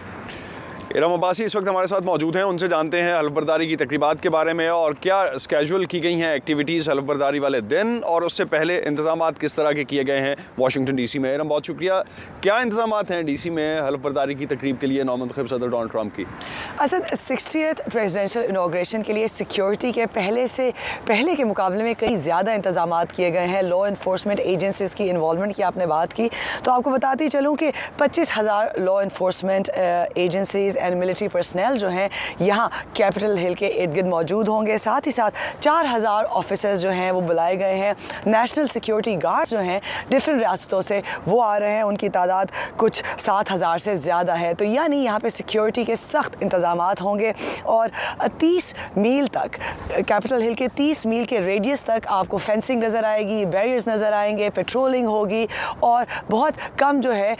ارم عباسی اس وقت ہمارے ساتھ موجود ہیں، ان سے جانتے ہیں حلف برداری کی تقریبات کے بارے میں اور کیا اسکیجول کی گئی ہیں ایکٹیویٹیز حلف برداری والے دن اور اس سے پہلے انتظامات کس طرح کے کیے گئے ہیں واشنگٹن ڈی سی میں۔ ارم بہت شکریہ، کیا انتظامات ہیں ڈی سی میں حلف برداری کی تقریب کے لیے نو منتخب صدر ڈونلڈ ٹرمپ کی؟ اسد سکسٹیتھ پریزیڈنشل انوگریشن کے لیے سیکیورٹی کے پہلے سے پہلے کے مقابلے میں کئی زیادہ انتظامات کیے گئے ہیں۔ لا انفورسمنٹ ایجنسیز کی انوالومنٹ کی آپ نے بات کی تو آپ کو بتاتی چلوں کہ پچیس ہزار لا انفورسمنٹ ایجنسیز اینڈ ملٹری پرسنل جو ہیں یہاں کیپٹل ہل کے ارد گرد موجود ہوں گے۔ ساتھ ہی ساتھ چار ہزار آفیسرز جو ہیں وہ بلائے گئے ہیں۔ نیشنل سیکیورٹی گارڈ جو ہیں ڈفرینٹ ریاستوں سے وہ آ رہے ہیں، ان کی تعداد کچھ سات ہزار سے زیادہ ہے، تو یعنی یہاں پہ سیکیورٹی کے سخت انتظامات ہوں گے اور تیس میل تک کیپٹل ہل کے تیس میل کے ریڈیس تک آپ کو فینسنگ نظر آئے گی، بیریئرز نظر آئیں گے، پیٹرولنگ ہوگی اور بہت کم جو ہے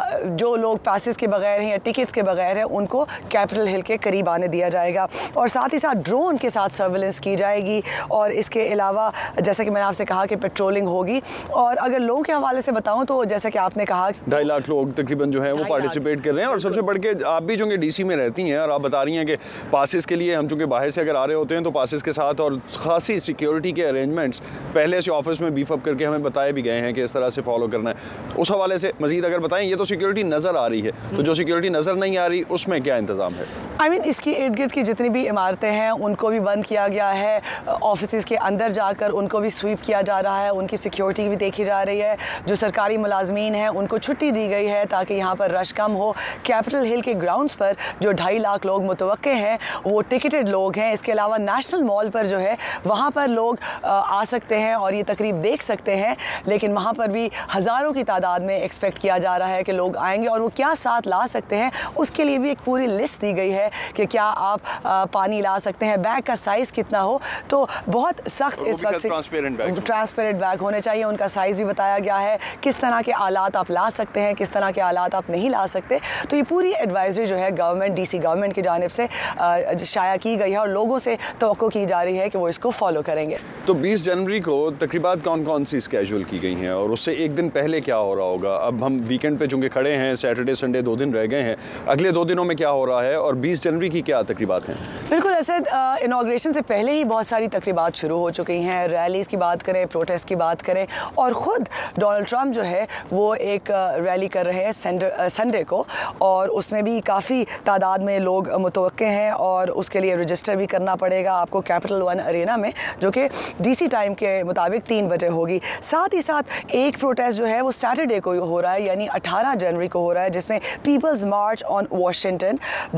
جو لوگ پاسز کے بغیر ہیں یا ٹکٹس کے بغیر ہیں ان کو کیپٹل ہل کے قریب آنے دیا جائے گا اور ساتھ ہی ساتھ ڈرون کے ساتھ سرویلنس کی جائے گی اور اس کے علاوہ جیسا کہ میں نے آپ سے کہا کہ پیٹرولنگ ہوگی۔ اور اگر لوگوں کے حوالے سے بتاؤں تو جیسا کہ آپ نے کہا ڈھائی لاکھ لوگ تقریباً جو ہیں وہ پارٹیسپیٹ کر رہے ہیں اور سب سے بڑھ کے آپ بھی چونکہ ڈی سی میں رہتی ہیں اور آپ بتا رہی ہیں کہ پاسز کے لیے ہم چونکہ باہر سے اگر آ رہے ہوتے ہیں تو پاسز کے ساتھ اور خاصی سیکیورٹی کے ارینجمنٹس پہلے سے آفس میں بیف اپ کر کے ہمیں بتائے بھی گئے ہیں کہ اس طرح سے فالو کرنا ہے۔ اس حوالے سے مزید اگر بتائیں، یہ تو سیکیورٹی نظر آ رہی ہے، تو جو سیکیورٹی نظر نہیں آ رہی اس میں کیا انتظام ہے؟ آئی مین اس کی ارد گرد کی جتنی بھی عمارتیں ہیں ان کو بھی بند کیا گیا ہے، آفیسز کے اندر جا کر ان کو بھی سویپ کیا جا رہا ہے، ان کی سیکیورٹی بھی دیکھی جا رہی ہے۔ جو سرکاری ملازمین ہیں ان کو چھٹی دی گئی ہے تاکہ یہاں پر رش کم ہو۔ کیپٹل ہل کے گراؤنڈز پر جو ڈھائی لاکھ لوگ متوقع ہیں وہ ٹکٹڈ لوگ ہیں۔ اس کے علاوہ نیشنل مال پر جو ہے وہاں پر لوگ آ سکتے ہیں اور یہ تقریب دیکھ سکتے ہیں، لیکن وہاں پر بھی ہزاروں کی تعداد میں ایکسپیکٹ کیا جا رہا ہے کہ لوگ آئیں گے اور وہ کیا ساتھ لا سکتے ہیں اس کے لیے بھی ایک پوری لسٹ دی گئی ہے کہ کیا آپ پانی لا سکتے ہیں، بیگ کا سائز کتنا ہو، تو بہت سخت اس وقت سے ٹرانسپیرنٹ بیگ ہونے چاہیے، ان کا سائز بھی بتایا گیا ہے، کس طرح کے آلات آپ لا سکتے ہیں، کس طرح کے آلات آپ نہیں لا سکتے۔ تو یہ پوری ایڈوائزری جو ہے گورنمنٹ ڈی سی گورنمنٹ کی جانب سے شائع کی گئی ہے اور لوگوں سے توقع کی جا رہی ہے کہ وہ اس کو فالو کریں گے۔ تو بیس جنوری کو تقریبات کون کون سی اسکیجول کی گئی ہیں اور اس سے ایک دن پہلے کیا ہو رہا ہوگا؟ اب ہم ویکینڈ پہ چونکہ کھڑے ہیں، سیٹرڈے سنڈے دو دن رہ گئے ہیں، اگلے دو دنوں میں کیا ہو رہا ہے اور بیس جنوری کی کیا تقریبات ہیں؟ بالکل اسد، انوگریشن سے پہلے ہی بہت ساری تقریبات شروع ہو چکی ہیں، ریلیز کی بات کریں، پروٹیسٹ کی بات کریں، اور خود ڈونلڈ ٹرمپ جو ہے وہ ایک ریلی کر رہے ہیں سنڈے کو اور اس میں بھی کافی تعداد میں لوگ متوقع ہیں اور اس کے لیے رجسٹر بھی کرنا پڑے گا آپ کو کیپٹل ون ارینا میں، جو کہ ڈی سی ٹائم کے مطابق تین بجے ہوگی۔ ساتھ ہی ساتھ ایک پروٹیسٹ جو ہے وہ سیٹرڈے کو ہو رہا ہے، یعنی اٹھارہ جنوری کو ہو رہا ہے، جس میں پیپلز مارچ آن واشنگٹن جو کہ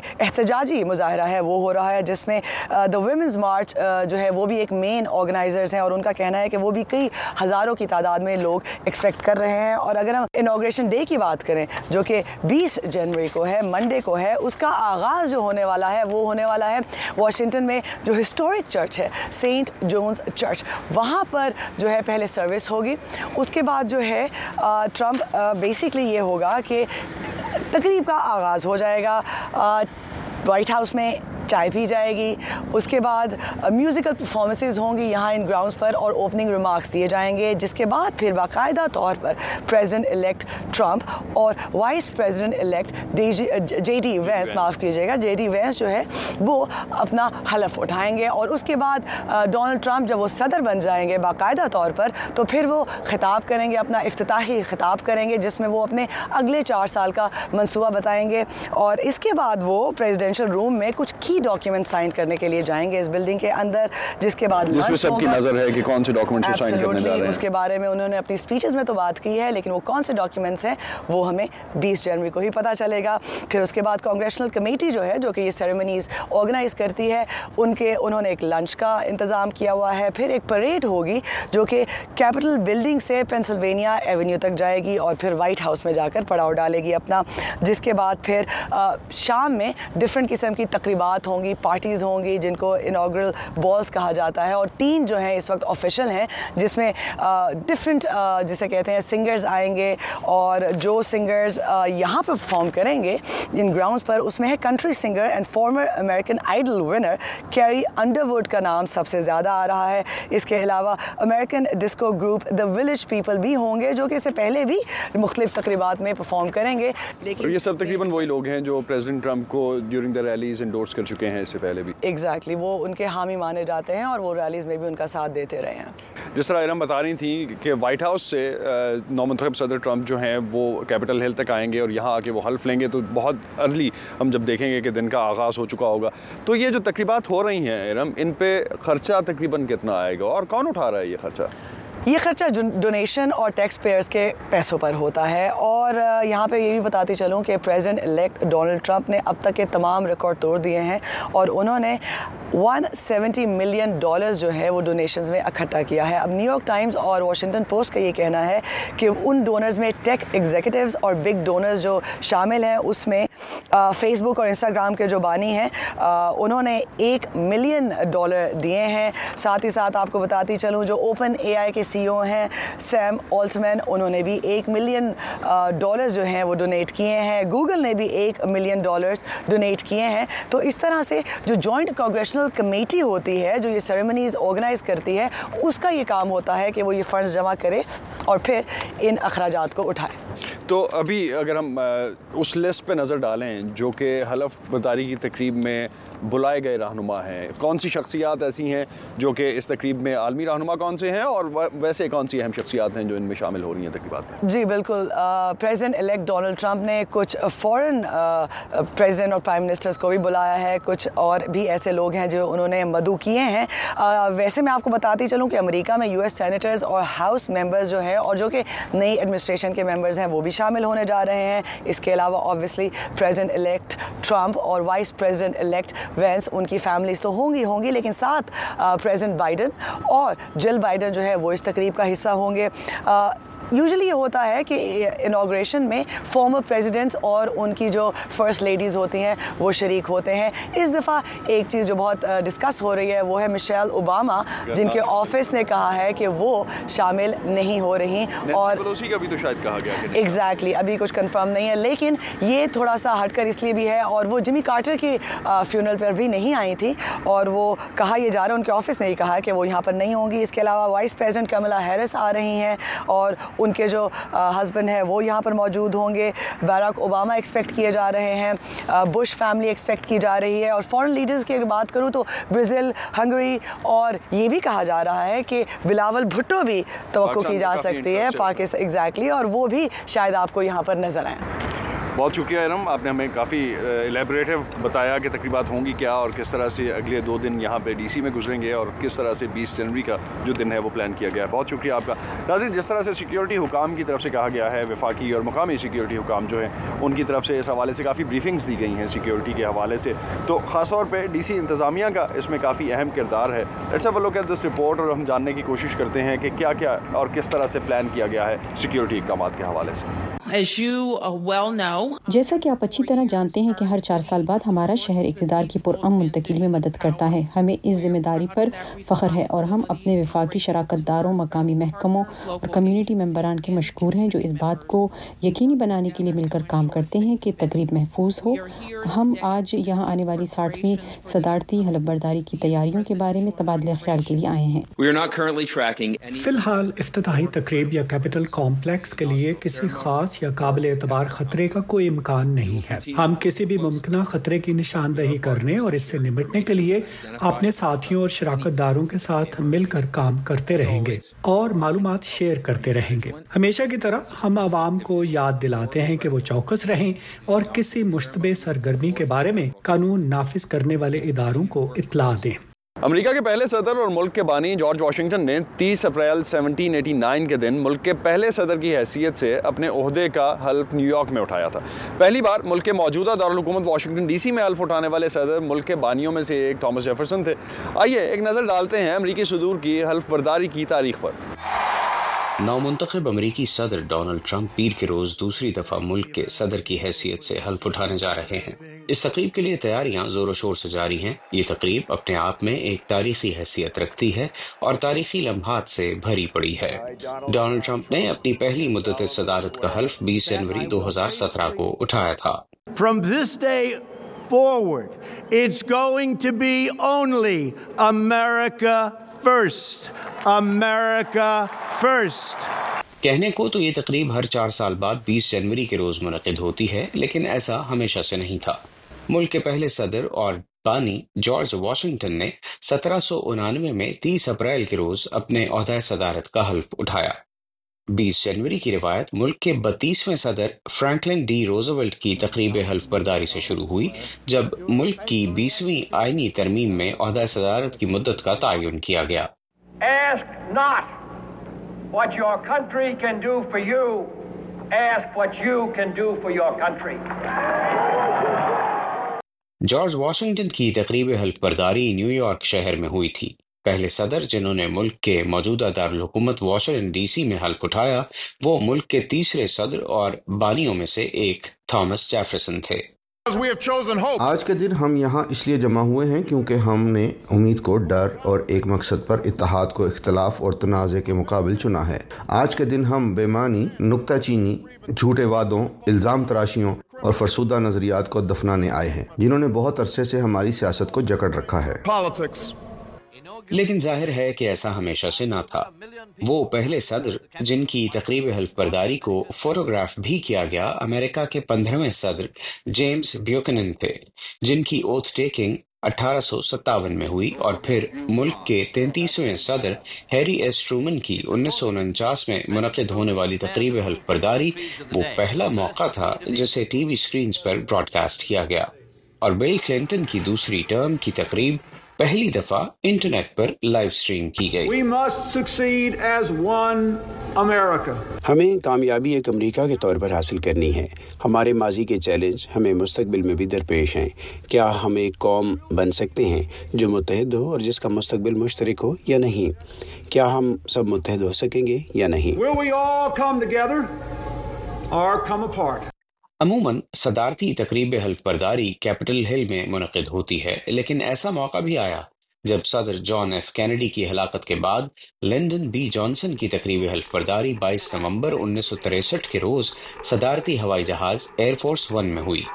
احتجاجی مظاہرہ ہے وہ ہو رہا ہے, جس میں دا ویمنز مارچ جو ہے وہ بھی ایک مین آرگنائزرز ہیں, اور ان کا کہنا ہے کہ وہ بھی کئی ہزاروں کی تعداد میں لوگ ایکسپیکٹ کر رہے ہیں. اور اگر ہم انوگریشن ڈے کی بات کریں جو کہ بیس جنوری کو ہے, منڈے کو ہے, اس کا آغاز جو ہونے والا ہے وہ ہونے والا ہے واشنگٹن میں جو ہسٹورک چرچ ہے سینٹ جونز چرچ, وہاں پر جو ہے پہلے سروس ہوگی. اس کے بعد جو ہے ٹرمپ بیسکلی یہ ہوگا کہ تقریب کا آغاز ہو جائے گا, وائٹ ہاؤس میں چائے پی جائے گی, اس کے بعد میوزیکل پرفارمنسز ہوں گی یہاں ان گراؤنڈز پر اور اوپننگ ریمارکس دیے جائیں گے, جس کے بعد پھر باقاعدہ طور پر پریزیڈنٹ الیکٹ ٹرمپ اور وائس پریزیڈنٹ الیکٹ جے ڈی وینس, معاف کیجیے گا جے ڈی وینس جو ہے وہ اپنا حلف اٹھائیں گے. اور اس کے بعد ڈونلڈ ٹرمپ جب وہ صدر بن جائیں گے باقاعدہ طور پر, تو پھر وہ خطاب کریں گے, اپنا افتتاحی خطاب کریں گے, جس میں وہ اپنے اگلے چار سال کا منصوبہ بتائیں گے. اور اس کے بعد وہ پریزیڈینشیل روم میں کچھ کی ڈاکیومنٹ سائن کرنے کے لیے جائیں گے اس بلڈنگ کے اندر, جس کے بعد جس میں سب کی نظر ہے کہ کون سے ڈاکیومنٹس سائن کرنے جا رہے ہیں. اس کے بارے میں انہوں نے اپنی سپیچز میں تو بات کی ہے, لیکن وہ کون سے ڈاکیومنٹس ہیں وہ ہمیں بیس جنوری کو ہی پتہ چلے گا. پھر اس کے بعد کانگریشنل کمیٹی جو ہے جو کہ یہ سیریمنیز آرگنائز کرتی ہے, ان کے انہوں نے ایک لنچ کا انتظام کیا ہوا ہے. پھر ایک پریڈ ہوگی جو کہ کیپٹل بلڈنگ سے پینسلوینیا ایونیو تک جائے گی اور پھر وائٹ ہاؤس میں جا کر پڑاؤ ڈالے گی اپنا, جس کے بعد پھر شام میں ڈفرینٹ قسم کی تقریبات ہوں گی, پارٹیز ہوں گی جن کو انوگرل بالز کہا جاتا ہے, اور تین جو ہیں اس وقت آفیشل ہیں جس میں ڈفرینٹ جسے کہتے ہیں سنگرز آئیں گے, اور جو سنگرز یہاں پہ پرفارم کریں گے ان گراؤنڈز پر اس میں ہے کنٹری سنگر اینڈ فارمر امریکن آئیڈل ونر کیری انڈروڈ کا نام سب سے زیادہ آ رہا ہے. اس کے علاوہ امریکن ڈسکو گروپ دا ولیج پیپل بھی ہوں گے جو کہ اس سے پہلے بھی مختلف تقریبات میں پرفارم کریں گے. لیکن یہ سب تقریباً وہی لوگ ہیں جو پریزیڈنٹ ٹرمپ کو ڈیورنگ دا ریلیز انڈورس کر چکے ہیں اس سے پہلے بھی. ایگزیکٹلی exactly, وہ ان کے حامی مانے جاتے ہیں اور وہ ریلیز میں بھی ان کا ساتھ دیتے رہے ہیں. جس طرح ارم بتا رہی تھیں کہ وائٹ ہاؤس سے نومنتخب صدر ٹرمپ جو ہیں وہ کیپٹل ہل تک آئیں گے اور یہاں آ کے وہ حلف لیں گے, تو بہت ارلی ہم جب دیکھیں گے کہ دن کا آغاز ہو چکا ہوگا. تو یہ جو تقریبات ہو رہی ہیں ارم, ان پہ خرچہ تقریباً کتنا آئے گا اور کون اٹھا رہا ہے یہ خرچہ؟ یہ خرچہ ڈونیشن اور ٹیکس پیئرز کے پیسوں پر ہوتا ہے. اور یہاں پہ یہ بھی بتاتی چلوں کہ پریزیڈنٹ الیکٹ ڈونلڈ ٹرمپ نے اب تک کے تمام ریکارڈ توڑ دیے ہیں, اور انہوں نے ون سیونٹی ملین ڈالرز جو ہے وہ ڈونیشنز میں اکٹھا کیا ہے. اب نیو یارک ٹائمز اور واشنگٹن پوسٹ کا یہ کہنا ہے کہ ان ڈونرز میں ٹیک ایگزیکٹوز اور بگ ڈونرز جو شامل ہیں, اس میں فیس بک اور انسٹاگرام کے جو بانی ہیں انہوں نے ایک ملین ڈالر دیے ہیں. ساتھ ہی ساتھ آپ کو بتاتی چلوں جو اوپن اے آئی کے سی او ہیں سیم آلٹمین, انہوں نے بھی ایک ملین ڈالرز جو ہیں وہ ڈونیٹ کیے ہیں. گوگل نے بھی ایک ملین ڈالرز ڈونیٹ کیے ہیں. تو اس طرح سے جو جوائنٹ کانگریشنل کمیٹی ہوتی ہے جو یہ سیریمنیز آرگنائز کرتی ہے, اس کا یہ کام ہوتا ہے کہ وہ یہ فنڈز جمع کرے اور پھر ان اخراجات کو اٹھائے. تو ابھی اگر ہم اس لسٹ پہ نظر ڈالیں جو کہ حلف برداری کی تقریب میں بلائے گئے رہنما ہیں, کون سی شخصیات ایسی ہیں جو کہ اس تقریب میں عالمی رہنما کون سے ہیں, اور ویسے کون سی اہم شخصیات ہیں جو ان میں شامل ہو رہی ہیں تقریبات میں؟ جی بالکل, پریزیڈنٹ الیکٹ ڈونلڈ ٹرمپ نے کچھ فورن پریزیڈنٹ اور پرائم منسٹرز کو بھی بلایا ہے, کچھ اور بھی ایسے لوگ ہیں جو انہوں نے مدعو کیے ہیں. ویسے میں آپ کو بتاتی چلوں کہ امریکہ میں یو ایس سینیٹرز اور ہاؤس ممبرز جو ہیں اور جو کہ نئی ایڈمنسٹریشن کے ممبرز ہیں وہ بھی شامل ہونے جا رہے ہیں. اس کے علاوہ آبویسلی پریزیڈنٹ الیکٹ ٹرمپ اور وائس پریزیڈنٹ الیکٹ وینس, ان کی فیملیز تو ہوں گی ہوں گی لیکن ساتھ پریزیڈنٹ بائیڈن اور جل بائیڈن جو ہے وہ اس تقریب کا حصہ ہوں گے. یوزلی یہ ہوتا ہے کہ انوگریشن میں فارمر پریزیڈنٹس اور ان کی جو فرسٹ لیڈیز ہوتی ہیں وہ شریک ہوتے ہیں. اس دفعہ ایک چیز جو بہت ڈسکس ہو رہی ہے وہ ہے مشیل اوباما, جن کے آفس نے کہا ہے کہ وہ شامل نہیں ہو رہی. اور ایگزیکٹلی ابھی کچھ کنفرم نہیں ہے, لیکن یہ تھوڑا سا ہٹ کر اس لیے بھی ہے, اور وہ جمی کارٹر کی فیونرل پر بھی نہیں آئی تھی, اور وہ کہا یہ جا رہا ہے, ان کے آفس نے ہی کہا کہ وہ یہاں پر نہیں ہوں گی. اس کے علاوہ وائس پریزیڈنٹ کملا ہیرس آ رہی ہیں اور ان کے جو ہسبینڈ ہیں وہ یہاں پر موجود ہوں گے. باراک اوباما ایکسپیکٹ کیے جا رہے ہیں, بش فیملی ایکسپیکٹ کی جا رہی ہے, اور فارن لیڈرز کی بات کروں تو برازیل, ہنگری, اور یہ بھی کہا جا رہا ہے کہ بلاول بھٹو بھی توقع کی جا سکتی ہے پاکستان. ایگزیکٹلی, اور وہ بھی شاید آپ کو یہاں پر نظر آئیں. بہت شکریہ ارم، آپ نے ہمیں کافی الیبریٹو بتایا کہ تقریبات ہوں گی کیا اور کس طرح سے اگلے دو دن یہاں پہ ڈی سی میں گزریں گے اور کس طرح سے بیس جنوری کا جو دن ہے وہ پلان کیا گیا ہے. بہت شکریہ آپ کا. ناظرین، جس طرح سے سیکیورٹی حکام کی طرف سے کہا گیا ہے، وفاقی اور مقامی سیکیورٹی حکام جو ہیں ان کی طرف سے اس حوالے سے کافی بریفنگز دی گئی ہیں سیکیورٹی کے حوالے سے، تو خاص طور پہ ڈی سی انتظامیہ کا اس میں کافی اہم کردار ہے. لیٹس ہیو اے لک ایٹ دس رپورٹ اور ہم جاننے کی کوشش کرتے ہیں کہ کیا کیا اور کس طرح سے پلان کیا گیا ہے سیکیورٹی اقدامات کے حوالے سے. جیسا کہ آپ اچھی طرح جانتے ہیں کہ ہر چار سال بعد ہمارا شہر اقتدار کی پرامن منتقلی میں مدد کرتا ہے. ہمیں اس ذمہ داری پر فخر ہے اور ہم اپنے وفاقی شراکت داروں، مقامی محکموں اور کمیونٹی ممبران کے مشکور ہیں جو اس بات کو یقینی بنانے کے لیے مل کر کام کرتے ہیں کہ تقریب محفوظ ہو. ہم آج یہاں آنے والی ساٹھویں صدارتی حلف برداری کی تیاریوں کے بارے میں تبادلہ خیال کے لیے آئے ہیں. فی الحال افتتاحی تقریب یا کیپٹل کمپلیکس کے لیے کسی خاص یا قابل اعتبار خطرے کا کوئی امکان نہیں ہے. ہم کسی بھی ممکنہ خطرے کی نشاندہی کرنے اور اس سے نمٹنے کے لیے اپنے ساتھیوں اور شراکت داروں کے ساتھ مل کر کام کرتے رہیں گے اور معلومات شیئر کرتے رہیں گے. ہمیشہ کی طرح ہم عوام کو یاد دلاتے ہیں کہ وہ چوکس رہیں اور کسی مشتبہ سرگرمی کے بارے میں قانون نافذ کرنے والے اداروں کو اطلاع دیں. امریکہ کے پہلے صدر اور ملک کے بانی جارج واشنگٹن نے تیس اپریل سیونٹین ایٹی نائن کے دن ملک کے پہلے صدر کی حیثیت سے اپنے عہدے کا حلف نیو یارک میں اٹھایا تھا. پہلی بار ملک کے موجودہ دارالحکومت واشنگٹن ڈی سی میں حلف اٹھانے والے صدر ملک کے بانیوں میں سے ایک تھامس جیفرسن تھے. آئیے ایک نظر ڈالتے ہیں امریکی صدور کی حلف برداری کی تاریخ پر. نومنتخب امریکی صدر ڈونلڈ ٹرمپ پیر کے روز دوسری دفعہ ملک کے صدر کی حیثیت سے حلف اٹھانے جا رہے ہیں. اس تقریب کے لیے تیاریاں زور و شور سے جاری ہیں. یہ تقریب اپنے آپ میں ایک تاریخی حیثیت رکھتی ہے اور تاریخی لمحات سے بھری پڑی ہے. ڈونلڈ ٹرمپ نے اپنی پہلی مدت صدارت کا حلف بیس جنوری دو ہزار سترہ کو اٹھایا تھا. From this day forward, it's going to be only America first. America first. کہنے کو تو یہ تقریب ہر چار سال بعد بیس جنوری کے روز منعقد ہوتی ہے، لیکن ایسا ہمیشہ سے نہیں تھا. ملک کے پہلے صدر اور بانی جارج واشنگٹن نے سترہ سو انانوے میں تیس اپریل کے روز اپنے عہدہ صدارت کا حلف اٹھایا. بیس جنوری کی روایت ملک کے بتیسویں صدر فرینکلن ڈی روزویلٹ کی تقریب حلف برداری سے شروع ہوئی، جب ملک کی بیسویں آئینی ترمیم میں عہدہ صدارت کی مدت کا تعین کیا گیا. Ask not what your country can do for you, ask what you can do for your country. جارج واشنگٹن کی تقریب حلف برداری نیو یارک شہر میں ہوئی تھی. پہلے صدر جنہوں نے ملک کے موجودہ دارالحکومت واشنگٹن ڈی سی میں حلف اٹھایا وہ ملک کے تیسرے صدر اور بانیوں میں سے ایک تھامس جیفرسن تھے. آج کے دن ہم یہاں اس لیے جمع ہوئے ہیں کیونکہ ہم نے امید کو ڈر اور ایک مقصد پر اتحاد کو اختلاف اور تنازع کے مقابل چنا ہے. آج کے دن ہم بے معنی، نکتہ چینی، جھوٹے وعدوں، الزام تراشیوں اور فرسودہ نظریات کو دفنانے آئے ہیں جنہوں نے بہت عرصے سے ہماری سیاست کو جکڑ رکھا ہے. لیکن ظاہر ہے کہ ایسا ہمیشہ سے نہ تھا. وہ پہلے صدر جن کی تقریب حلف برداری کو فوٹوگراف بھی کیا گیا امریکہ کے پندرہویں صدر جیمز بیوکنن تھے، جن کی اوتھ ٹیکنگ اٹھارہ سو ستاون میں ہوئی، اور پھر ملک کے تینتیسویں صدر ہیری ایس ٹرومن کی انیس سو انچاس میں منعقد ہونے والی تقریب حلف برداری وہ پہلا موقع تھا جسے ٹی وی سکرینز پر براڈ کاسٹ کیا گیا. اور بل کلنٹن کی دوسری ٹرم کی تقریب پہلی دفعہ انٹرنیٹ پر لائیو سٹریم کی گئی. We must succeed as one America. ہمیں کامیابی ایک امریکہ کے طور پر حاصل کرنی ہے. ہمارے ماضی کے چیلنج ہمیں مستقبل میں بھی درپیش ہیں. کیا ہم ایک قوم بن سکتے ہیں جو متحد ہو اور جس کا مستقبل مشترک ہو یا نہیں؟ کیا ہم سب متحد ہو سکیں گے یا نہیں؟ Will we all come together or come apart? عموماً صدارتی تقریب حلف برداری کیپٹل ہل میں منعقد ہوتی ہے، لیکن ایسا موقع بھی آیا جب صدر جان ایف کینیڈی کی ہلاکت کے بعد لنڈن بی جانسن کی تقریب حلف برداری بائیس نومبر انیس سو تریسٹھ کے روز صدارتی ہوائی جہاز ایئر فورس ون میں ہوئی.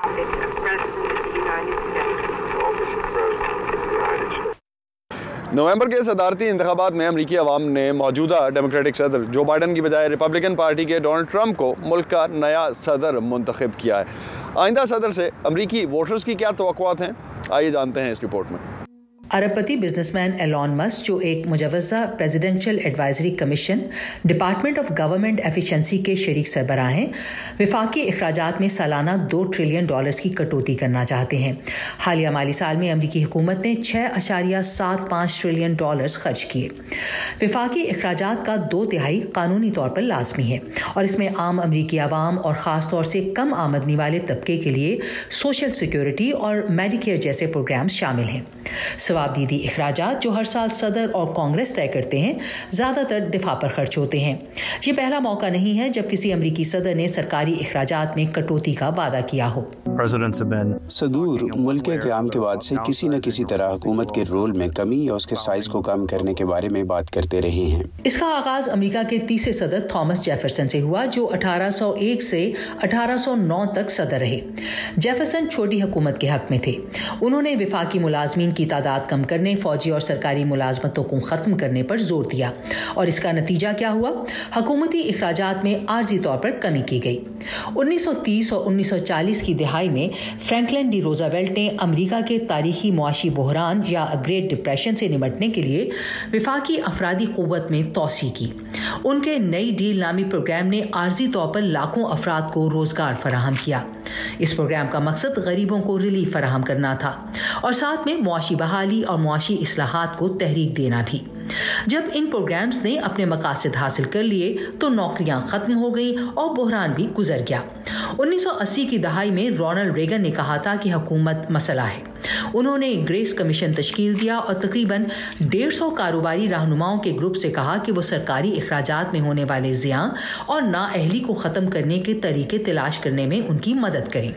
نومبر کے صدارتی انتخابات میں امریکی عوام نے موجودہ ڈیموکریٹک صدر جو بائیڈن کی بجائے ریپبلکن پارٹی کے ڈونلڈ ٹرمپ کو ملک کا نیا صدر منتخب کیا ہے. آئندہ صدر سے امریکی ووٹرز کی کیا توقعات ہیں، آئیے جانتے ہیں اس رپورٹ میں. अरबपति businessman Elon Musk जो एक मुजवज़ा presidential advisory commission department of government efficiency के शरीक सरबराह हैं, वफाकी अखराजात में सालाना दो ट्रिलियन डॉलर्स की कटौती करना चाहते हैं। हालिया माली साल में अमरीकी हुकूमत ने छः अशारिया सात पाँच ट्रिलियन डॉलर्स खर्च किए। वफाकी अखराजात का दो तिहाई कानूनी तौर पर लाजमी है और इसमें आम अमरीकी आवाम और ख़ास तौर से कम आमदनी वाले तबके के लिए सोशल सिक्योरिटी और मेडिकेयर जैसे प्रोग्राम शामिल हैं। सवाबदीदी अखराजात जो हर साल सदर और कांग्रेस तय करते हैं ज़्यादातर दिफा पर खर्च होते हैं। ये पहला मौका नहीं है जब किसी अमरीकी सदर ने सरकारी अखराजात में कटौती का वादा किया हो। सदूर मुल्क के क़याम के बाद से किसी न किसी तरह हुकूमत के रोल में कमी या उसके साइज को कम करने के बारे में बात करते रहे हैं। इसका आगाज अमेरिका के तीसरे सदर थॉमस जेफरसन से हुआ जो अठारह सौ एक से अठारह सौ नौ तक सदर रहे। जेफरसन छोटी हुकूमत के हक में थे। उन्होंने वफाकी मुलाजमीन की तादाद कम करने, फौजी और सरकारी मुलाजमतों को खत्म करने पर जोर दिया और इसका नतीजा क्या हुआ? हुकूमती अखराजात में आर्जी तौर पर कमी की गई। उन्नीस सौ तीस और उन्नीस सौ चालीस की दिहाई में फ्रैंकलिन डी रोजावेल्ट ने अमेरिका के तारीखी मुआशी बहरान या ग्रेट डिप्रेशन से निपटने के लिए वफाकी अफरादी क़ुव्वत में तोसी की। उनके नई डील नामी प्रोग्राम ने आर्जी तौर पर लाखों अफराद को रोजगार फराहम किया। इस प्रोग्राम का मकसद गरीबों को रिलीफ फराहम करना था और साथ में मुआशी बहाली और मुआशी इस्लाहात को तहरीक देना भी। जब इन प्रोग्राम्स ने अपने मकासद हासिल कर लिए तो नौकरियां खत्म हो गई और बहरान भी गुजर गया। उन्नीस सौ अस्सी की दहाई में रोनाल्ड रेगन ने कहा था कि हुकूमत मसला है। उन्होंने ग्रेस कमीशन तश्कील दिया और तकरीबन डेढ़ सौ कारोबारी रहनुमाओं के ग्रुप से कहा कि वो सरकारी अखराजात में होने वाले ज़ियां और नाअहली को ख़त्म करने के तरीके तलाश करने में उनकी मदद करें।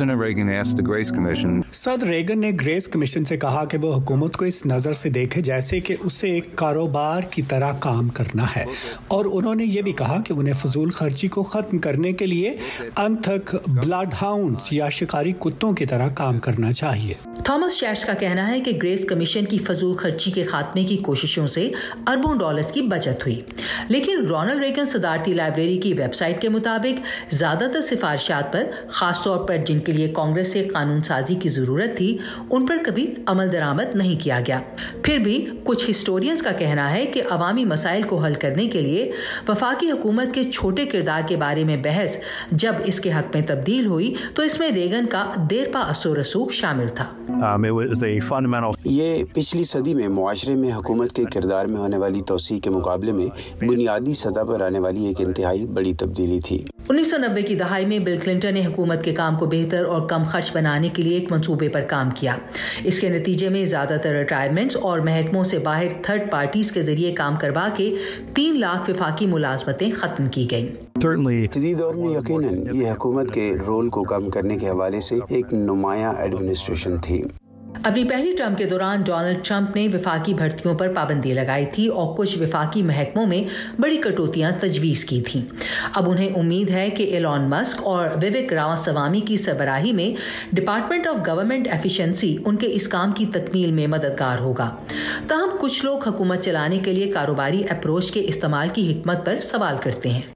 सदर रेगन ने ग्रेस कमीशन से कहा कि वो हुकूमत को इस नज़र से देखे जैसे कि उसे एक कारोबार की तरह काम करना है और उन्होंने ये भी कहा कि उन्हें फजूल खर्ची को ख़त्म करने के लिए अनथक ब्लड हाउंड्स या शिकारी कुत्तों की तरह काम करना चाहिए। थॉमस शैट्स का कहना है कि ग्रेस कमीशन की फजूल खर्ची के खात्मे की कोशिशों से अरबों डॉलर्स की बचत हुई, लेकिन रोनाल्ड रेगन सदारती लाइब्रेरी की वेबसाइट के मुताबिक ज्यादातर सिफारिशात पर, खासतौर पर जिनके लिए कांग्रेस से कानून साजी की जरूरत थी, उन पर कभी अमल दरामद नहीं किया गया। फिर भी कुछ हिस्टोरियंस का कहना है कि अवामी मसाइल को हल करने के लिए वफाकी हुकूमत के छोटे किरदार के बारे में बहस जब इसके हक में तब्दील हुई तो इसमें रेगन का देरपा असर रसूख शामिल था। Um, it was the fundamental... ये पिछली सदी में मुआशरे में हुकूमत के किरदार में होने वाली तोसी के मुकाबले में बुनियादी सतह पर आने वाली एक इंतहाई बड़ी तब्दीली थी। उन्नीस सौ नब्बे की दहाई में बिल क्लिंटन ने हुकूमत के काम को बेहतर और कम खर्च बनाने के लिए एक मंसूबे पर काम किया। इसके नतीजे में ज्यादातर रिटायरमेंट्स और महकमों से बाहर थर्ड पार्टीज के जरिए काम करवा के तीन लाख वफाकी मुलाजमतें खत्म की गईं। जदीद दौर में यकीनन ये हुकूमत के रोल को कम करने के हवाले से एक नुमाया एडमिनिस्ट्रेशन थी। अपनी पहली टर्म के दौरान डोनाल्ड ट्रंप ने वफाकी भर्तियों पर पाबंदी लगाई थी और कुछ वफाकी महकमों में बड़ी कटौतियां तजवीज़ की थीं। अब उन्हें उम्मीद है कि एलॉन मस्क और विवेक रामास्वामी की सरबराही में डिपार्टमेंट ऑफ गवर्नमेंट एफिशिएंसी उनके इस काम की तकमील में मददगार होगा। ताहम कुछ लोग हुकूमत चलाने के लिए कारोबारी अप्रोच के इस्तेमाल की हिकमत पर सवाल करते हैं।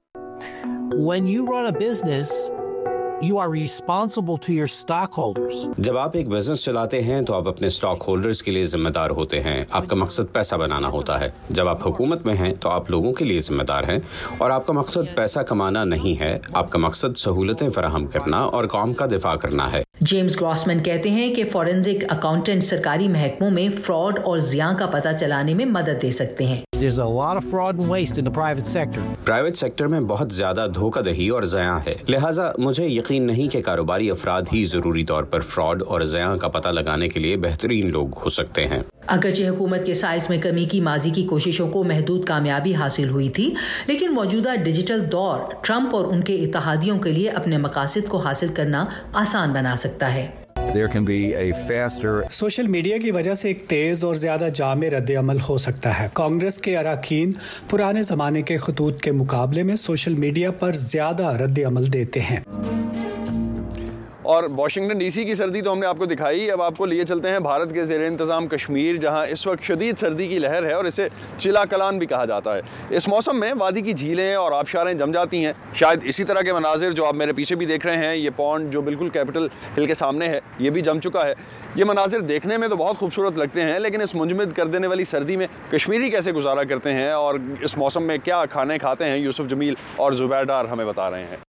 When you run a business, You are responsible to your stockholders. जब आप एक बिजनेस चलाते हैं तो आप अपने स्टॉक होल्डर्स के लिए जिम्मेदार होते हैं। आपका मकसद पैसा बनाना होता है। जब आप हुकूमत में हैं तो आप लोगों के लिए जिम्मेदार हैं और आपका मकसद पैसा कमाना नहीं है। आपका मकसद सहूलतें फराहम करना और कौम का दिफा करना है। जेम्स ग्रॉसमैन कहते हैं कि फॉरेंसिक अकाउंटेंट सरकारी महकमों में फ्रॉड और ज़ियां का पता चलाने में मदद दे सकते हैं। There's a lot of fraud and waste in the private sector. Private sector में बहुत ज्यादा धोखाधड़ी और ज़ियां है, लिहाजा मुझे यकीन नहीं कि कारोबारी अफराद ही जरूरी तौर पर फ्रॉड और ज़ियां का पता लगाने के लिए बेहतरीन लोग हो सकते हैं। अगरचे हुकूमत के साइज में कमी की माजी की कोशिशों को महदूद कामयाबी हासिल हुई थी, लेकिन मौजूदा डिजिटल दौर ट्रंप और उनके इत्तेहादियों के लिए अपने मकासद को हासिल करना आसान बना सकता है। There can be a faster... social media की वजह से एक तेज और ज्यादा जामे रद्द अमल हो सकता है। कांग्रेस के अरकान पुराने जमाने के खतूत के मुकाबले में सोशल मीडिया पर ज्यादा रद्द अमल देते हैं। اور واشنگٹن ڈی سی کی سردی تو ہم نے آپ کو دکھائی. اب آپ کو لیے چلتے ہیں بھارت کے زیر انتظام کشمیر, جہاں اس وقت شدید سردی کی لہر ہے اور اسے چلا کلان بھی کہا جاتا ہے. اس موسم میں وادی کی جھیلیں اور آبشاریں جم جاتی ہیں. شاید اسی طرح کے مناظر جو آپ میرے پیچھے بھی دیکھ رہے ہیں, یہ پونڈ جو بالکل کیپٹل ہل کے سامنے ہے, یہ بھی جم چکا ہے. یہ مناظر دیکھنے میں تو بہت خوبصورت لگتے ہیں, لیکن اس منجمد کر دینے والی سردی میں کشمیری کیسے گزارا کرتے ہیں اور اس موسم میں کیا کھانے کھاتے ہیں, یوسف جمیل اور زبیر ڈار ہمیں بتا رہے ہیں.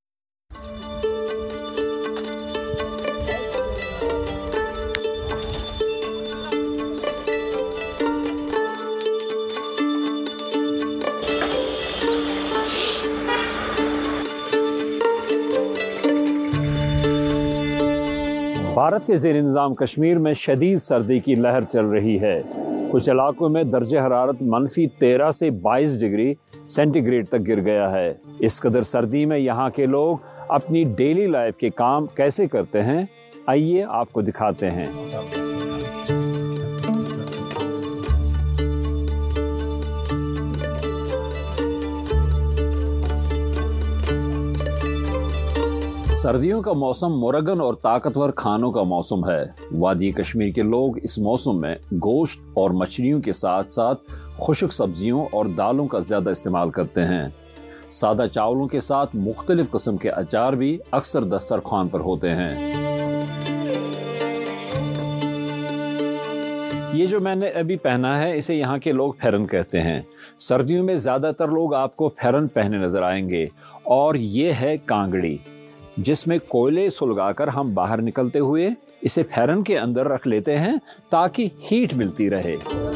بھارت کے زیر انتظام کشمیر میں شدید سردی کی لہر چل رہی ہے. کچھ علاقوں میں درجہ حرارت منفی تیرہ سے بائیس ڈگری سینٹی گریڈ تک گر گیا ہے. اس قدر سردی میں یہاں کے لوگ اپنی ڈیلی لائف کے کام کیسے کرتے ہیں, آئیے آپ کو دکھاتے ہیں. سردیوں کا موسم مرغن اور طاقتور کھانوں کا موسم ہے. وادی کشمیر کے لوگ اس موسم میں گوشت اور مچھلیوں کے ساتھ ساتھ خشک سبزیوں اور دالوں کا زیادہ استعمال کرتے ہیں. سادہ چاولوں کے ساتھ مختلف قسم کے اچار بھی اکثر دسترخوان پر ہوتے ہیں. یہ جو میں نے ابھی پہنا ہے اسے یہاں کے لوگ پھیرن کہتے ہیں. سردیوں میں زیادہ تر لوگ آپ کو پھیرن پہنے نظر آئیں گے. اور یہ ہے کانگڑی, جس میں کوئلے سلگا کر ہم باہر نکلتے ہوئے اسے پھیرن کے اندر رکھ لیتے ہیں تاکہ ہیٹ ملتی رہے.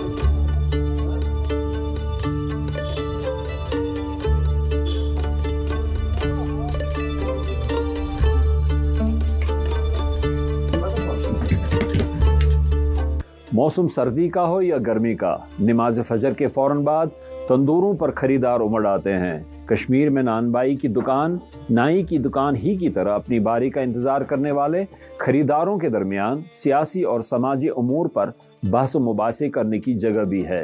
موسم سردی کا ہو یا گرمی کا, نماز فجر کے فوراً بعد تندوروں پر خریدار امڑ آتے ہیں. کشمیر میں نان بائی کی دکان نائی کی دکان ہی کی طرح اپنی باری کا انتظار کرنے والے خریداروں کے درمیان سیاسی اور سماجی امور پر بحث و مباحثے کرنے کی جگہ بھی ہے.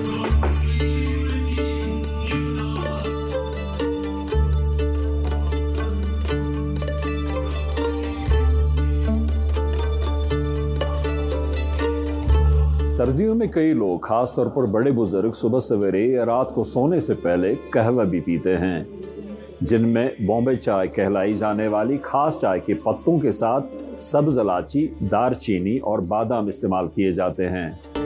سردیوں میں کئی لوگ, خاص طور پر بڑے بزرگ, صبح سویرے یا رات کو سونے سے پہلے قہوہ بھی پیتے ہیں, جن میں بامبے چائے کہلائی جانے والی خاص چائے کے پتوں کے ساتھ سبز الائچی, دار چینی اور بادام استعمال کیے جاتے ہیں.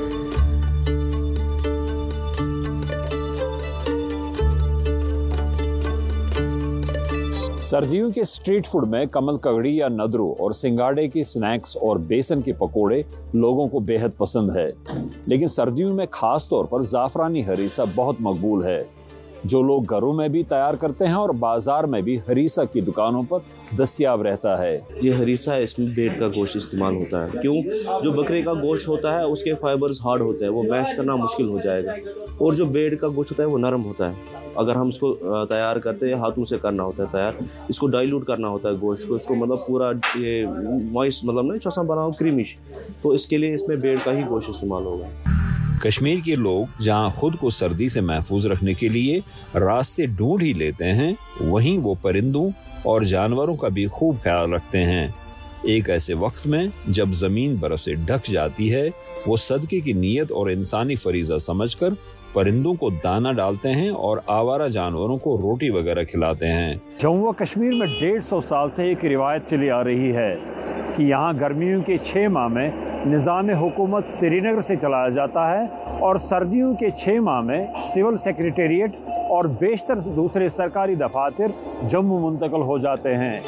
سردیوں کے اسٹریٹ فوڈ میں کمل کگڑی یا ندرو اور سنگاڑے کے سنیکس اور بیسن کے پکوڑے لوگوں کو بے حد پسند ہے. لیکن سردیوں میں خاص طور پر زعفرانی ہریسہ بہت مقبول ہے, جو لوگ گھروں میں بھی تیار کرتے ہیں اور بازار میں بھی ہریسہ کی دکانوں پر دستیاب رہتا ہے. یہ ہریسہ ہے, اس میں بیٹ کا گوشت استعمال ہوتا ہے. کیوں؟ جو بکرے کا گوشت ہوتا ہے اس کے فائبرز ہارڈ ہوتے ہیں, وہ میش کرنا مشکل ہو جائے گا. اور جو بیٹ کا گوشت ہوتا ہے وہ نرم ہوتا ہے. اگر ہم اس کو تیار کرتے ہیں ہاتھوں سے کرنا ہوتا ہے تیار, اس کو ڈائلوٹ کرنا ہوتا ہے گوشت کو, اس کو مطلب پورا یہ مائس مطلب نا چوسا بناؤ کریمش, تو اس کے لیے اس میں بیٹ کا ہی گوشت استعمال ہوگا. کشمیر کے لوگ جہاں خود کو سردی سے محفوظ رکھنے کے لیے راستے ڈھونڈ ہی لیتے ہیں, وہیں وہ پرندوں اور جانوروں کا بھی خوب خیال رکھتے ہیں. ایک ایسے وقت میں جب زمین برف سے ڈھک جاتی ہے, وہ صدقے کی نیت اور انسانی فریضہ سمجھ کر پرندوں کو دانہ ڈالتے ہیں اور آوارہ جانوروں کو روٹی وغیرہ کھلاتے ہیں. جموں و کشمیر میں ڈیڑھ سو سال سے ایک روایت چلی آ رہی ہے کہ یہاں گرمیوں کے چھ ماہ میں نظام حکومت سری نگر سے چلایا جاتا ہے اور سردیوں کے چھ ماہ میں سول سیکریٹریٹ اور بیشتر دوسرے سرکاری دفاتر جموں منتقل ہو جاتے ہیں.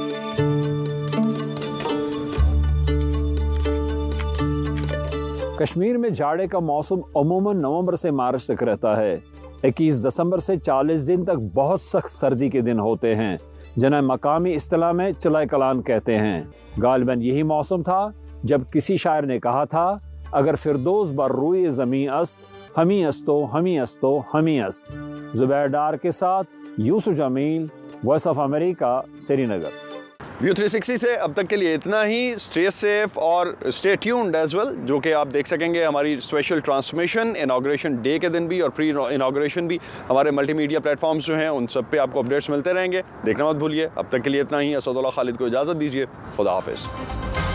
کشمیر میں جاڑے کا موسم عموماً نومبر سے مارچ تک رہتا ہے. اکیس دسمبر سے چالیس دن تک بہت سخت سردی کے دن ہوتے ہیں, جنہیں مقامی اصطلاح میں چلائے کلان کہتے ہیں. غالباً یہی موسم تھا جب کسی شاعر نے کہا تھا, اگر فردوس بر روئے زمیں است, ہمیں استو ہمیں استو ہمیں است. زبیر ڈار کے ساتھ یوسف جمیل, وائس آف امریکہ, سری نگر. व्यू थ्री सिक्सटी से अब तक के लिए इतना ही। स्टे सेफ और स्टे ट्यून्ड एज वेल, जो कि आप देख सकेंगे हमारी स्पेशल ट्रांसमिशन इनॉग्रेशन डे के दिन भी और प्री इनॉग्रेशन भी हमारे मल्टीमीडिया प्लेटफॉर्म्स जो हैं उन सब पे आपको अपडेट्स मिलते रहेंगे। देखना मत भूलिए। अब तक के लिए इतना ही। असदुल्लाह खालिद को इजाज़त दीजिए। खुदा हाफिज़।